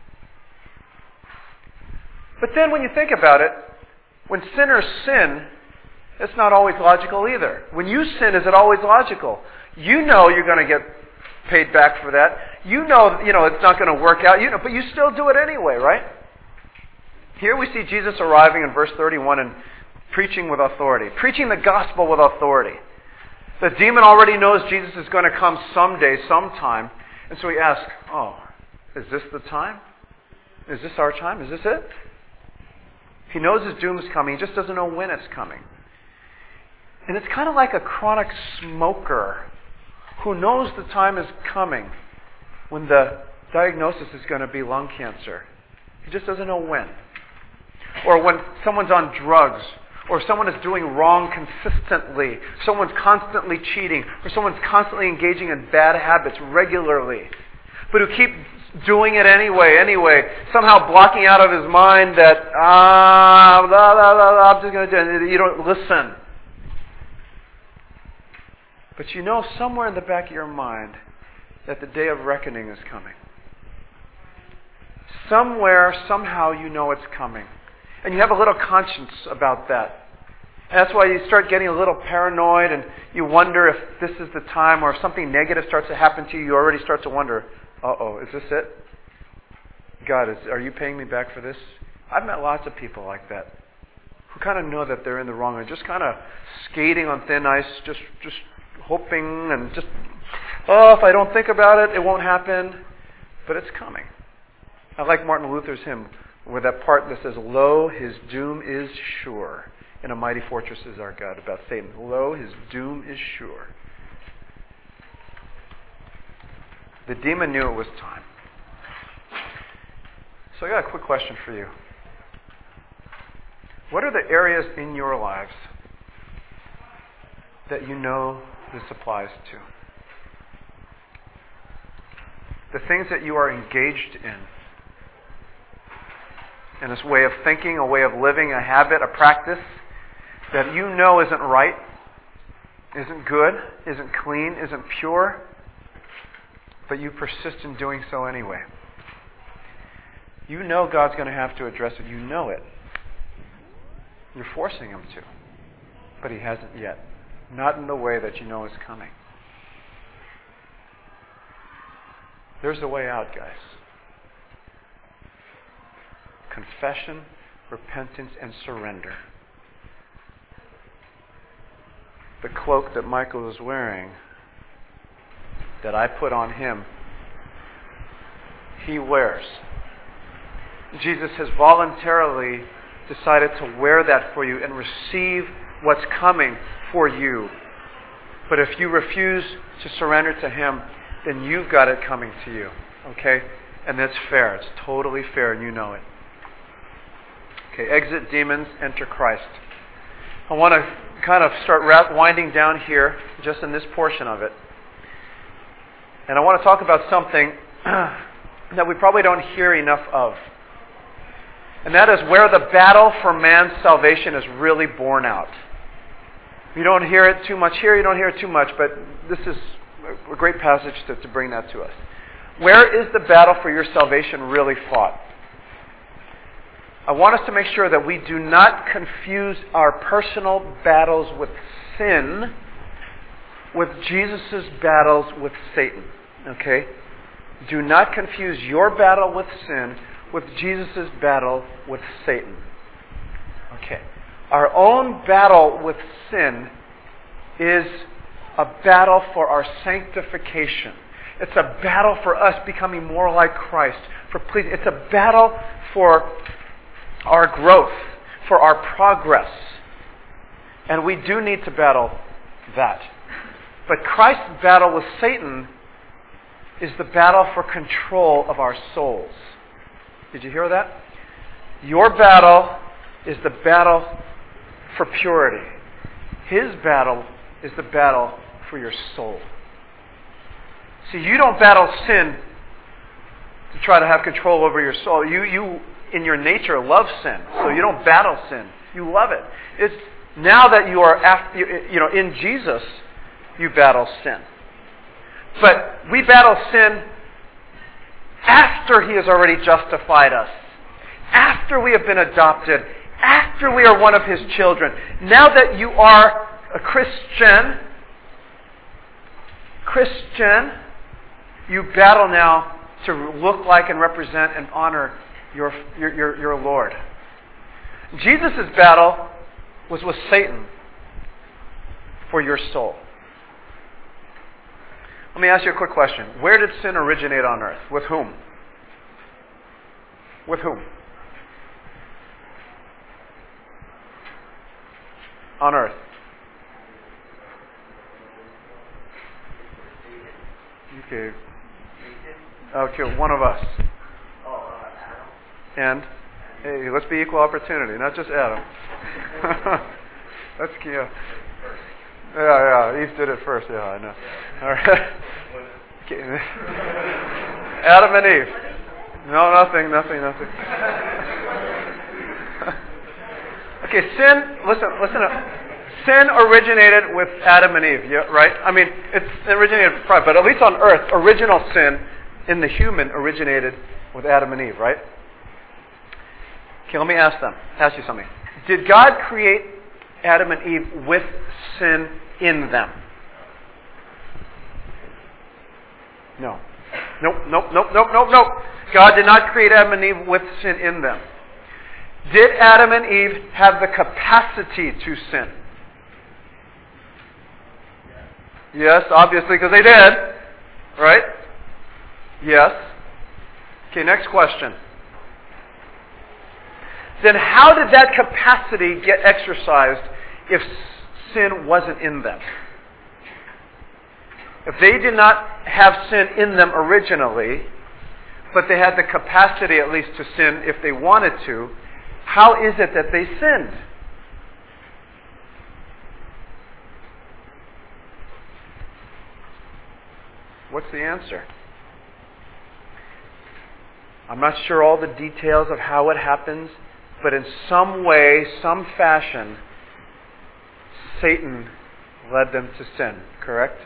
But then when you think about it, when sinners sin, it's not always logical either. When you sin, is it always logical? You know you're going to get paid back for that. You know, you know it's not going to work out, you know, but you still do it anyway, right? Here we see Jesus arriving in verse thirty-one and preaching with authority, preaching the gospel with authority. The demon already knows Jesus is going to come someday, sometime, and so he asks, oh, is this the time? Is this our time? Is this it? He knows his doom is coming, he just doesn't know when it's coming. And it's kind of like a chronic smoker who knows the time is coming when the diagnosis is going to be lung cancer. He just doesn't know when. Or when someone's on drugs, or someone is doing wrong consistently, someone's constantly cheating, or someone's constantly engaging in bad habits regularly, but who keep doing it anyway, anyway, somehow blocking out of his mind that, ah, blah, blah, blah, blah, I'm just going to do it. You don't listen. But you know somewhere in the back of your mind that the day of reckoning is coming. Somewhere, somehow you know it's coming. And you have a little conscience about that. And that's why you start getting a little paranoid and you wonder if this is the time, or if something negative starts to happen to you, you already start to wonder, uh-oh, is this it? God, is, are you paying me back for this? I've met lots of people like that who kind of know that they're in the wrong and just kind of skating on thin ice, just just hoping and just, oh, if I don't think about it, it won't happen. But it's coming. I like Martin Luther's hymn where that part that says, lo, his doom is sure. In a mighty fortress is our God, about Satan. Lo, his doom is sure. The demon knew it was time. So I got a quick question for you. What are the areas in your lives that you know this applies to? The things that you are engaged in. In this way of thinking, a way of living, a habit, a practice that you know isn't right, isn't good, isn't clean, isn't pure, but you persist in doing so anyway. You know God's going to have to address it. You know it. You're forcing Him to. But He hasn't yet. Not in the way that you know is coming. There's a way out, guys. Confession, repentance, and surrender. The cloak that Michael is wearing, that I put on him, he wears. Jesus has voluntarily decided to wear that for you and receive what's coming for you. But if you refuse to surrender to Him, then you've got it coming to you. Okay? And that's fair. It's totally fair, and you know it. Okay, exit demons, enter Christ. I want to kind of start wrap, winding down here, just in this portion of it. And I want to talk about something that we probably don't hear enough of. And that is where the battle for man's salvation is really borne out. You don't hear it too much here, you don't hear it too much, but this is a great passage to, to bring that to us. Where is the battle for your salvation really fought? I want us to make sure that we do not confuse our personal battles with sin with Jesus' battles with Satan. Okay? Do not confuse your battle with sin with Jesus' battle with Satan. Okay. Our own battle with sin is a battle for our sanctification. It's a battle for us becoming more like Christ. For please, it's a battle for our growth, for our progress. And we do need to battle that. But Christ's battle with Satan is the battle for control of our souls. Did you hear that? Your battle is the battle for purity. His battle is the battle for your soul. See, you don't battle sin to try to have control over your soul. You, you in your nature, love sin. So you don't battle sin. You love it. It's now that you are after, you know, in Jesus, you battle sin. But we battle sin after He has already justified us. After we have been adopted. After we are one of His children. Now that you are a Christian, Christian, you battle now to look like and represent and honor your, your, your, your Lord. Jesus' battle was with Satan for your soul. Let me ask you a quick question. Where did sin originate on earth? With whom? With whom? On earth. Okay. Okay, one of us. And hey, let's be equal opportunity, not just Adam. That's yeah. Yeah, yeah. Eve did it first. Yeah, I know. All right. Okay. Adam and Eve. No, nothing, nothing, nothing. Okay, sin. Listen, listen up. Sin originated with Adam and Eve, yeah, right? I mean, it's originated, but at least on earth, original sin in the human originated with Adam and Eve, right? Okay, let me ask them. Ask you something. Did God create Adam and Eve with sin in them? No. Nope, nope, nope, nope, nope, nope. God did not create Adam and Eve with sin in them. Did Adam and Eve have the capacity to sin? Yes, obviously, because they did. Right? Yes. Okay, next question. Then how did that capacity get exercised if sin wasn't in them? If they did not have sin in them originally, but they had the capacity at least to sin if they wanted to, how is it that they sinned? What's the answer? I'm not sure all the details of how it happens, but in some way, some fashion, Satan led them to sin, correct?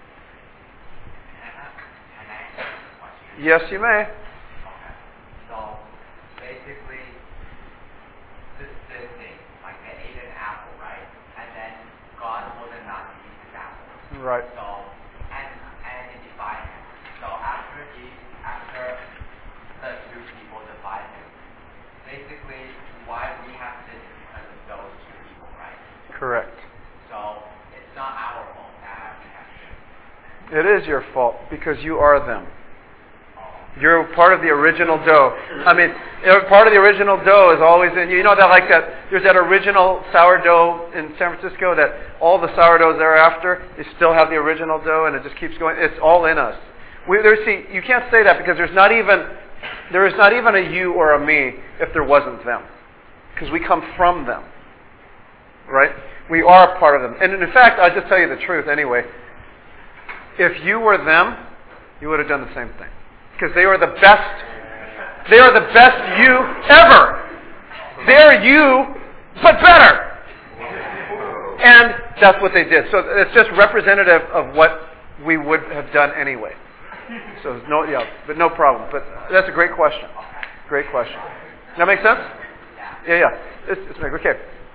Yes, you may. Okay. So, basically, this, this thing, like they ate an apple, right? And then God told them not to eat this apple. Right. So, and, and it defied him. So, after he, after the two people defied him, basically, why we have sinned is because of those two people, right? Correct. So, it's not our fault that we have sinned. It is your fault because you are them. You're part of the original dough. I mean, part of the original dough is always in you. You know that like that, there's that original sourdough in San Francisco that all the sourdoughs thereafter, they still have the original dough and it just keeps going. It's all in us. We, there, see, you can't say that because there's not even, there is not even a you or a me if there wasn't them. Because we come from them. Right? We are a part of them. And in fact, I'll just tell you the truth anyway. If you were them, you would have done the same thing. Because they are the best, they are the best you ever. They're you, but better. And that's what they did. So it's just representative of what we would have done anyway. So no, yeah, but no problem. But that's a great question. Great question. That make sense? Yeah, yeah. It's, it's okay.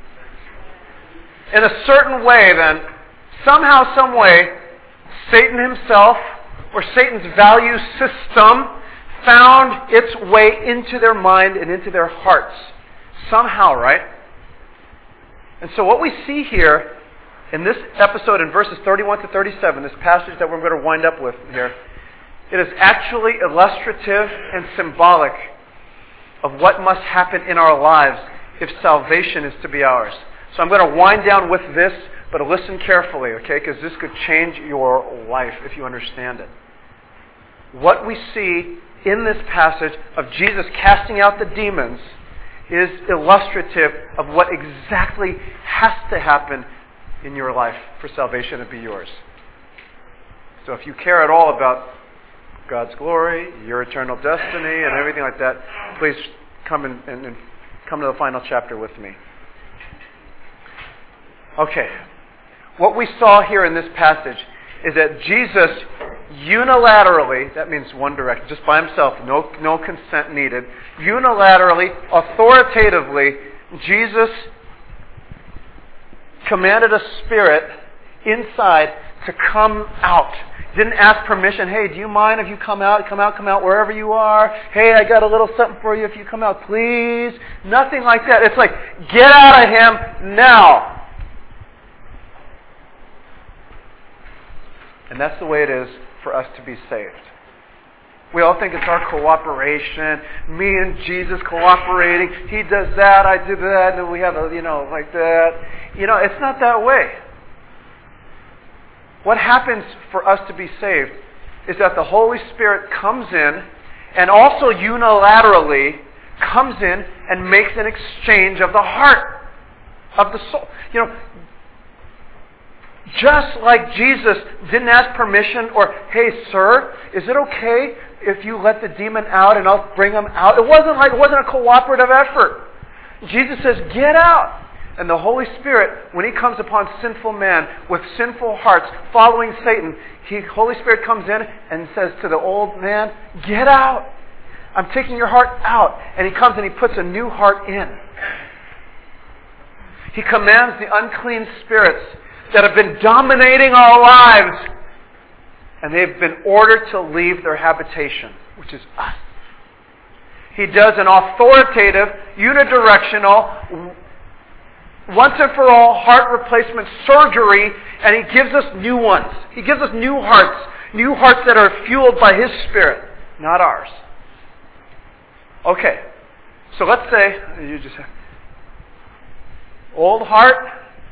In a certain way, then, somehow, some way, Satan himself, or Satan's value system, found its way into their mind and into their hearts. Somehow, right? And so what we see here in this episode in verses thirty-one to thirty-seven, this passage that we're going to wind up with here, it is actually illustrative and symbolic of what must happen in our lives if salvation is to be ours. So I'm going to wind down with this, but listen carefully, okay? Because this could change your life if you understand it. What we see in this passage of Jesus casting out the demons is illustrative of what exactly has to happen in your life for salvation to be yours. So if you care at all about God's glory, your eternal destiny, and everything like that, please come and, and, and come to the final chapter with me. Okay. What we saw here in this passage is that Jesus unilaterally, that means one direction, just by himself, no, no consent needed, unilaterally, authoritatively, Jesus commanded a spirit inside to come out Didn't ask permission. Hey, do you mind if you come out? Come out, come out, wherever you are. Hey, I got a little something for you if you come out, please. Nothing like that. It's like, get out of him now. And that's the way it is for us to be saved. We all think it's our cooperation. Me and Jesus cooperating. He does that, I do that, and we have a, you know, like that. You know, it's not that way. What happens for us to be saved is that the Holy Spirit comes in and also unilaterally comes in and makes an exchange of the heart, of the soul. You know, just like Jesus didn't ask permission or, hey, sir, is it okay if you let the demon out and I'll bring him out? It wasn't like, it wasn't a cooperative effort. Jesus says, get out. And the Holy Spirit, when He comes upon sinful man with sinful hearts following Satan, He, Holy Spirit comes in and says to the old man, get out. I'm taking your heart out. And He comes and He puts a new heart in. He commands the unclean spirits that have been dominating our lives, and they've been ordered to leave their habitation, which is us. He does an authoritative, unidirectional, once and for all heart replacement surgery, and He gives us new ones. He gives us new hearts, new hearts that are fueled by His Spirit, not ours. Okay, so let's say, you just say, old heart,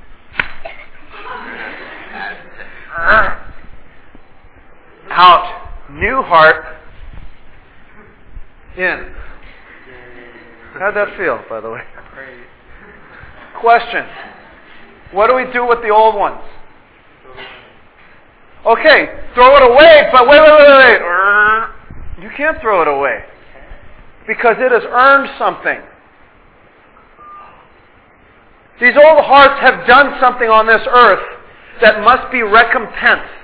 out, new heart, in. How'd that feel, by the way? Question. What do we do with the old ones? Okay, throw it away, but wait, wait, wait, wait. You can't throw it away. Because it has earned something. These old hearts have done something on this earth that must be recompensed.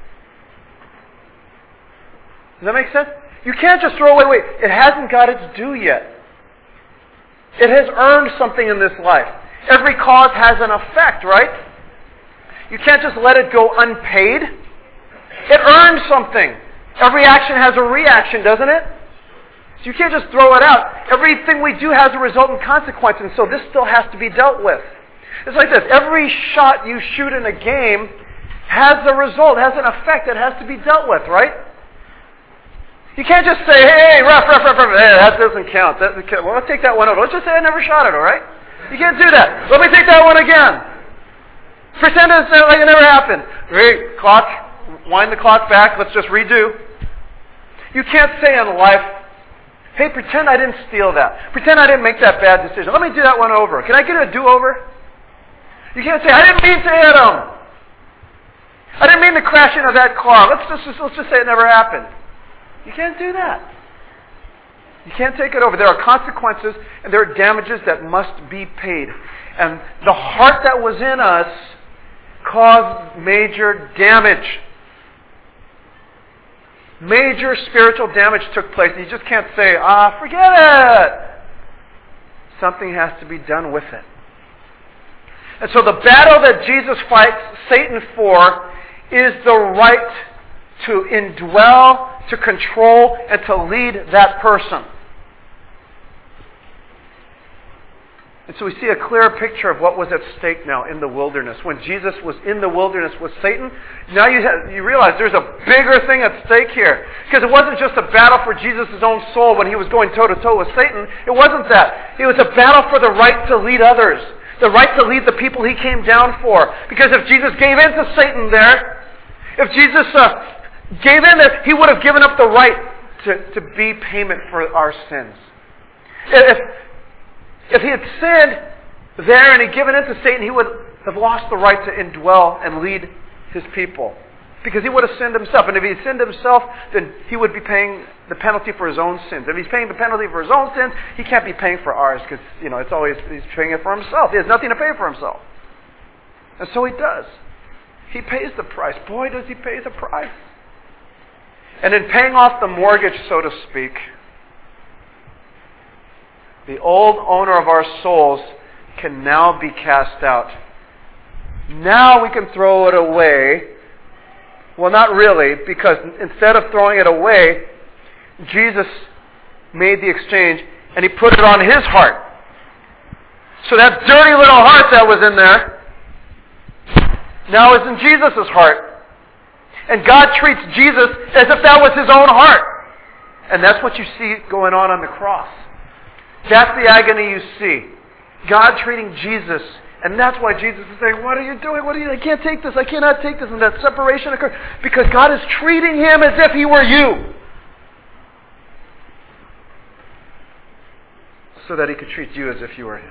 Does that make sense? You can't just throw away, wait, it hasn't got its due yet. It has earned something in this life. Every cause has an effect, right? You can't just let it go unpaid. It earned something. Every action has a reaction, doesn't it? So you can't just throw it out. Everything we do has a resultant consequence, and so this still has to be dealt with. It's like this. Every shot you shoot in a game has a result, has an effect that has to be dealt with, right? You can't just say, hey, ref, ref, ref, ref, hey, that doesn't count. That doesn't count. Well, let's take that one over. Let's just say I never shot it, all right? You can't do that. Let me take that one again. Pretend it's like it never happened. Great, clock, wind the clock back. Let's just redo. You can't say in life, hey, pretend I didn't steal that. Pretend I didn't make that bad decision. Let me do that one over. Can I get a do-over? You can't say, I didn't mean to hit him. I didn't mean to crash into that car. Let's just, let's just say it never happened. You can't do that. You can't take it over. There are consequences and there are damages that must be paid. And the heart that was in us caused major damage. Major spiritual damage took place. You just can't say, ah, forget it. Something has to be done with it. And so the battle that Jesus fights Satan for is the right to indwell, to control, and to lead that person. And so we see a clear picture of what was at stake now in the wilderness. When Jesus was in the wilderness with Satan, now you, have, you realize there's a bigger thing at stake here. Because it wasn't just a battle for Jesus' own soul when He was going toe-to-toe with Satan. It wasn't that. It was a battle for the right to lead others. The right to lead the people He came down for. Because if Jesus gave in to Satan there, if Jesus uh, gave in there, He would have given up the right to, to be payment for our sins. If, if He had sinned there and He'd given in to Satan, He would have lost the right to indwell and lead His people. Because He would have sinned Himself. And if He sinned Himself, then He would be paying the penalty for His own sins. If He's paying the penalty for His own sins, He can't be paying for ours because, you know, it's always, He's paying it for Himself. He has nothing to pay for Himself. And so He does. He pays the price. Boy, does He pay the price. And in paying off the mortgage, so to speak, the old owner of our souls can now be cast out. Now we can throw it away Well, not really, because instead of throwing it away, Jesus made the exchange and He put it on His heart. So that dirty little heart that was in there now is in Jesus' heart. And God treats Jesus as if that was His own heart. And that's what you see going on on the cross. That's the agony you see. God treating Jesus. And that's why Jesus is saying, what are you doing? What are you? I can't take this. I cannot take this. And that separation occurs because God is treating Him as if He were you. So that He could treat you as if you were Him.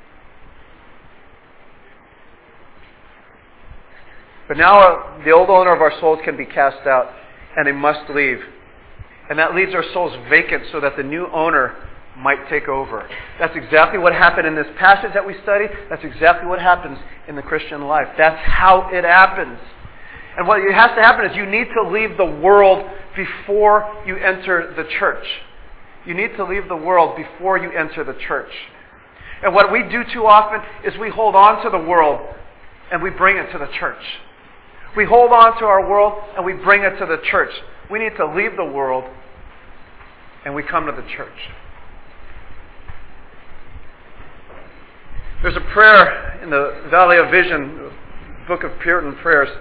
But now uh, the old owner of our souls can be cast out and they must leave. And that leaves our souls vacant so that the new owner might take over. That's exactly what happened in this passage that we studied. That's exactly what happens in the Christian life. That's how it happens. And what has to happen is you need to leave the world before you enter the church. You need to leave the world before you enter the church. And what we do too often is we hold on to the world and we bring it to the church. We hold on to our world and we bring it to the church. We need to leave the world and we come to the church. There's a prayer in the Valley of Vision, book of Puritan prayers,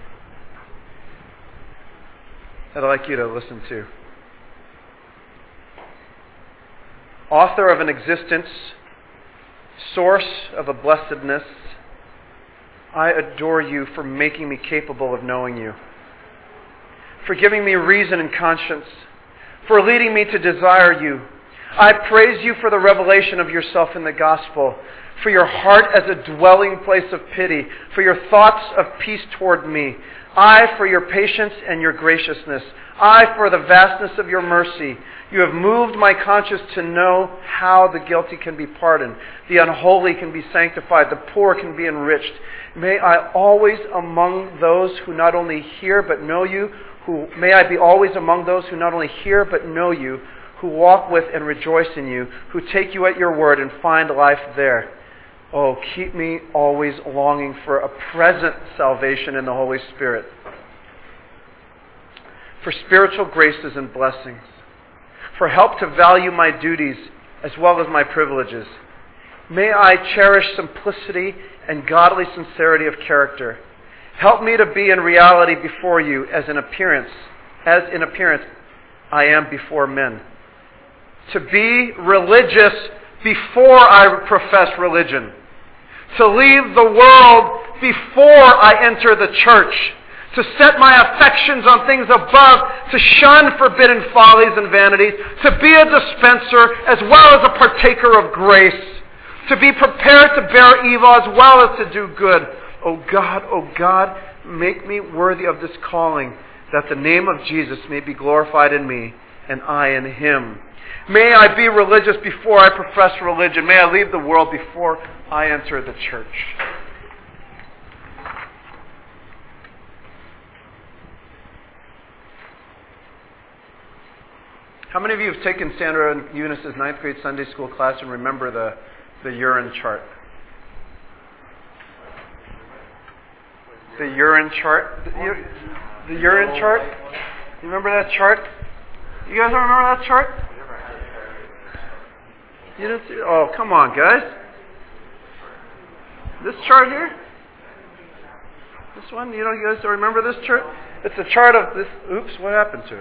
that I'd like you to listen to. Author of an existence, source of a blessedness, I adore you for making me capable of knowing you, for giving me reason and conscience, for leading me to desire you. I praise you for the revelation of yourself in the gospel, for your heart as a dwelling place of pity, for your thoughts of peace toward me. I for your patience and your graciousness. I for the vastness of your mercy. You have moved my conscience to know how the guilty can be pardoned, the unholy can be sanctified, the poor can be enriched. May I always among those who not only hear but know you, who may I be always among those who not only hear but know you, who walk with and rejoice in you, who take you at your word and find life there. Oh, keep me always longing for a present salvation in the Holy Spirit, for spiritual graces and blessings, for help to value my duties as well as my privileges. May I cherish simplicity and godly sincerity of character. Help me to be in reality before you as in appearance, as in appearance I am before men. To be religious before I profess religion. To leave the world before I enter the church. To set my affections on things above. To shun forbidden follies and vanities. To be a dispenser as well as a partaker of grace. To be prepared to bear evil as well as to do good. O God, O God, make me worthy of this calling, that the name of Jesus may be glorified in me and I in Him. May I be religious before I profess religion. May I leave the world before I enter the church. How many of you have taken Sandra and Eunice's ninth grade Sunday school class and remember the, the urine chart? The urine chart? The, the urine chart? You remember that chart? You guys don't remember that chart? You didn't see it? Oh, come on, guys. This chart here? This one? You know, you guys don't remember this chart? It's a chart of this. Oops, what happened to it?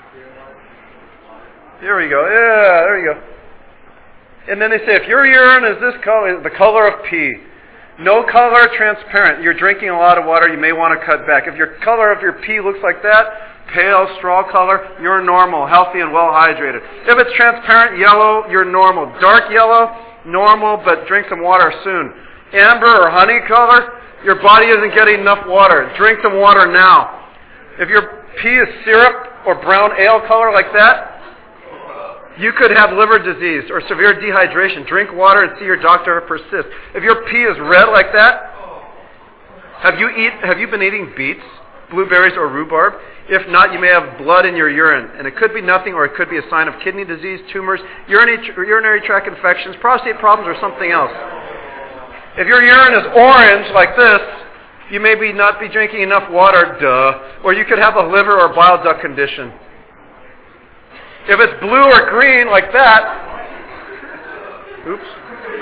There we go. Yeah, there you go. And then they say, if your urine is this color, the color of pee, no color, transparent, you're drinking a lot of water, you may want to cut back. If your color of your pee looks like that, pale, straw color, you're normal, healthy and well hydrated. If it's transparent yellow, you're normal. Dark yellow, normal, but drink some water soon. Amber or honey color, your body isn't getting enough water. Drink some water now. If your pee is syrup or brown ale color like that, you could have liver disease or severe dehydration. Drink water and see your doctor if it persists. If your pee is red like that, have you eat have you been eating beets, blueberries, or rhubarb? If not, you may have blood in your urine. And it could be nothing, or it could be a sign of kidney disease, tumors, urinary, urinary tract infections, prostate problems, or something else. If your urine is orange like this, You may be not be drinking enough water, duh. Or you could have a liver or bile duct condition. If it's blue or green like that, oops.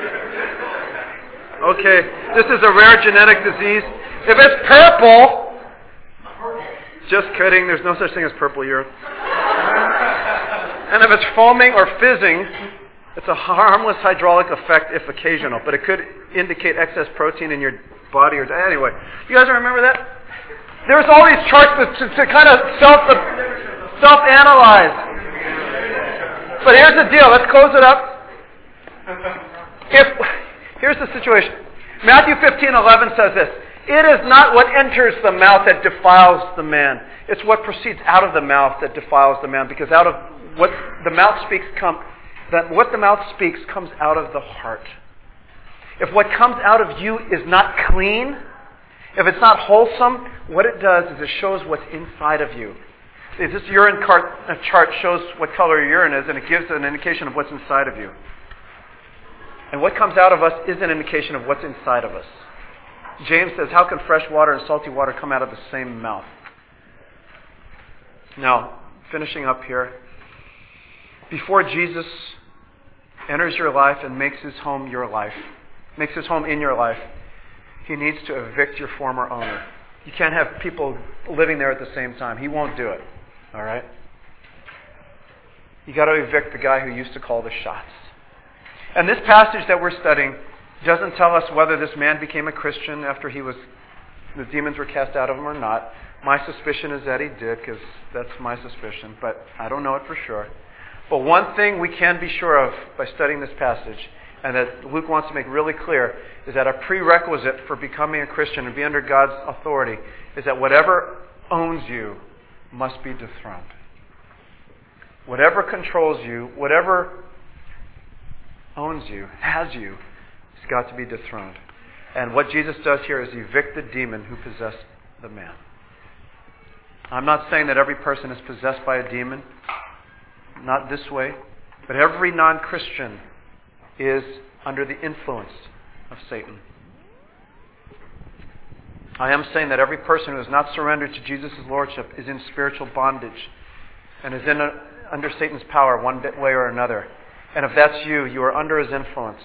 Okay, this is a rare genetic disease. If it's purple, just kidding, there's no such thing as purple urine. And if it's foaming or fizzing, it's a harmless hydraulic effect if occasional, but it could indicate excess protein in your body. Or anyway, you guys remember that? There's all these charts to, to, to kind of self self-analyze. But here's the deal. Let's close it up. If here's the situation. Matthew fifteen eleven says this: "It is not what enters the mouth that defiles the man; it's what proceeds out of the mouth that defiles the man. Because out of what the mouth speaks, come that what the mouth speaks comes out of the heart." If what comes out of you is not clean, if it's not wholesome, what it does is it shows what's inside of you. See, this urine chart shows what color your urine is, and it gives an indication of what's inside of you. And what comes out of us is an indication of what's inside of us. James says, how can fresh water and salty water come out of the same mouth? Now, finishing up here. Before Jesus enters your life and makes his home your life, makes his home in your life, he needs to evict your former owner. You can't have people living there at the same time. He won't do it. All right? You got to evict the guy who used to call the shots. And this passage that we're studying doesn't tell us whether this man became a Christian after he was the demons were cast out of him or not. My suspicion is that he did, because that's my suspicion, but I don't know it for sure. But one thing we can be sure of by studying this passage, and that Luke wants to make really clear, is that a prerequisite for becoming a Christian and be under God's authority is that whatever owns you must be dethroned. Whatever controls you, whatever owns you, has you, has got to be dethroned. And what Jesus does here is evict the demon who possessed the man. I'm not saying that every person is possessed by a demon, not this way, but every non-Christian is under the influence of Satan. I am saying that every person who has not surrendered to Jesus' lordship is in spiritual bondage and is in a, under Satan's power one way or another. And if that's you, you are under his influence.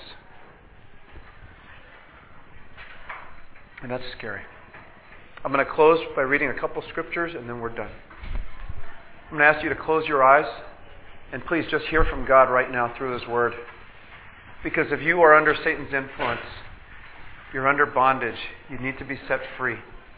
And that's scary. I'm going to close by reading a couple scriptures and then we're done. I'm going to ask you to close your eyes and please just hear from God right now through his word. Because if you are under Satan's influence, you're under bondage. You need to be set free.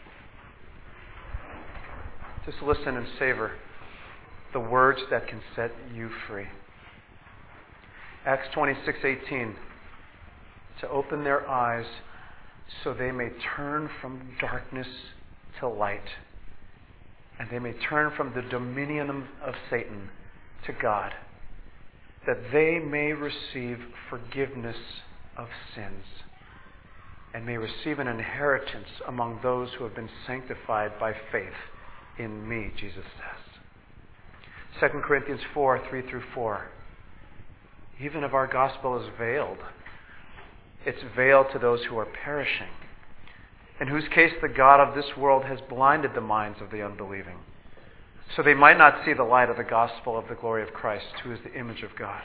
Just listen and savor the words that can set you free. Acts twenty-six eighteen. To open their eyes so they may turn from darkness to light, and they may turn from the dominion of Satan to God, that they may receive forgiveness of sins and may receive an inheritance among those who have been sanctified by faith in me, Jesus says. Second Corinthians four, three through four. Even if our gospel is veiled, it's veiled to those who are perishing, in whose case the God of this world has blinded the minds of the unbelieving, so they might not see the light of the gospel of the glory of Christ, who is the image of God.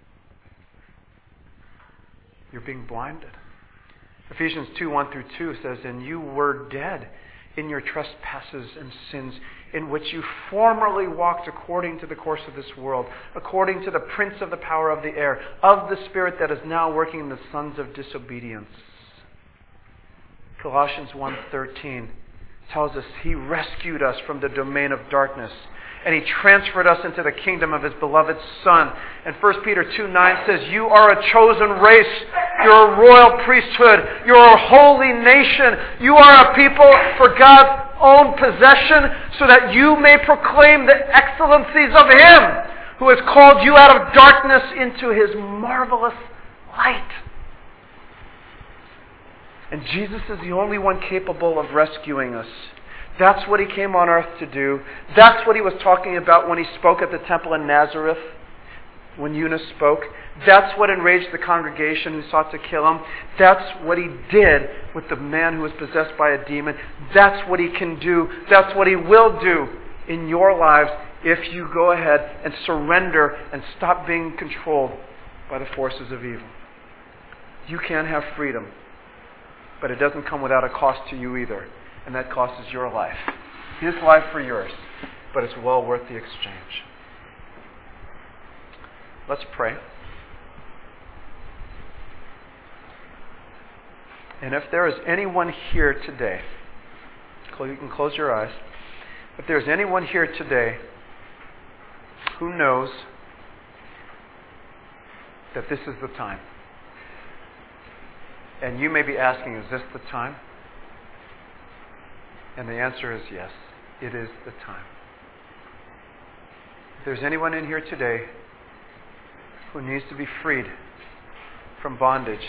You're being blinded. Ephesians two, one through two says, and you were dead in your trespasses and sins, in which you formerly walked according to the course of this world, according to the prince of the power of the air, of the spirit that is now working in the sons of disobedience. Colossians one thirteen tells us he rescued us from the domain of darkness, and he transferred us into the kingdom of his beloved Son. And First Peter two nine says, you are a chosen race, you're a royal priesthood, you're a holy nation, you are a people for God's own possession, so that you may proclaim the excellencies of him who has called you out of darkness into his marvelous light. And Jesus is the only one capable of rescuing us. That's what he came on earth to do. That's what he was talking about when he spoke at the temple in Nazareth. when Eunice spoke. That's what enraged the congregation who sought to kill him. That's what he did with the man who was possessed by a demon. That's what he can do. That's what he will do in your lives if you go ahead and surrender and stop being controlled by the forces of evil. You can have freedom, but it doesn't come without a cost to you either, and that cost is your life. His life for yours, but it's well worth the exchange. Let's pray. And if there is anyone here today, you can close your eyes. If there's anyone here today who knows that this is the time, and you may be asking, is this the time? And the answer is yes, it is the time. If there's anyone in here today who needs to be freed from bondage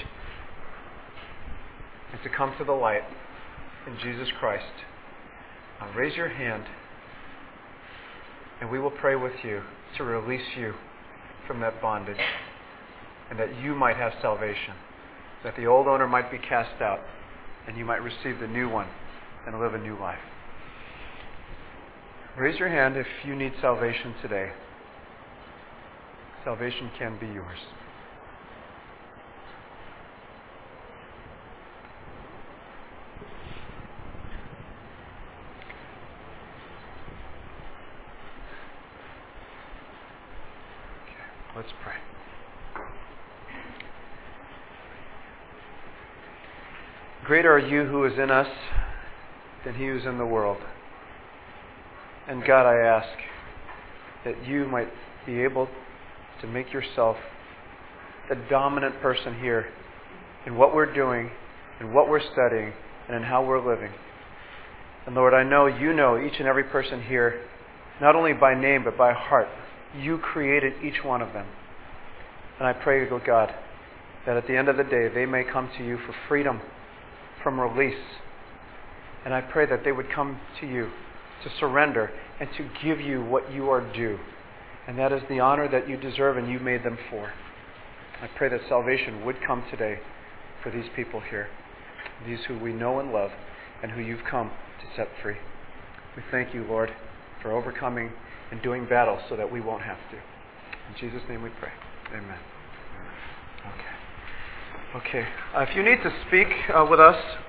and to come to the light in Jesus Christ, now raise your hand and we will pray with you to release you from that bondage and that you might have salvation, that the old owner might be cast out and you might receive the new one and live a new life. Raise your hand if you need salvation today. Salvation can be yours. Okay, let's pray. Greater are you who is in us than he who is in the world. And God, I ask that you might be able to make yourself the dominant person here in what we're doing, in what we're studying, and in how we're living. And Lord, I know you know each and every person here, not only by name but by heart. You created each one of them. And I pray, oh God, that at the end of the day they may come to you for freedom from release. And I pray that they would come to you to surrender and to give you what you are due. And that is the honor that you deserve and you made them for. I pray that salvation would come today for these people here, these who we know and love and who you've come to set free. We thank you, Lord, for overcoming and doing battle so that we won't have to. In Jesus' name we pray. Amen. Okay. Okay. Uh, if you need to speak uh, with us,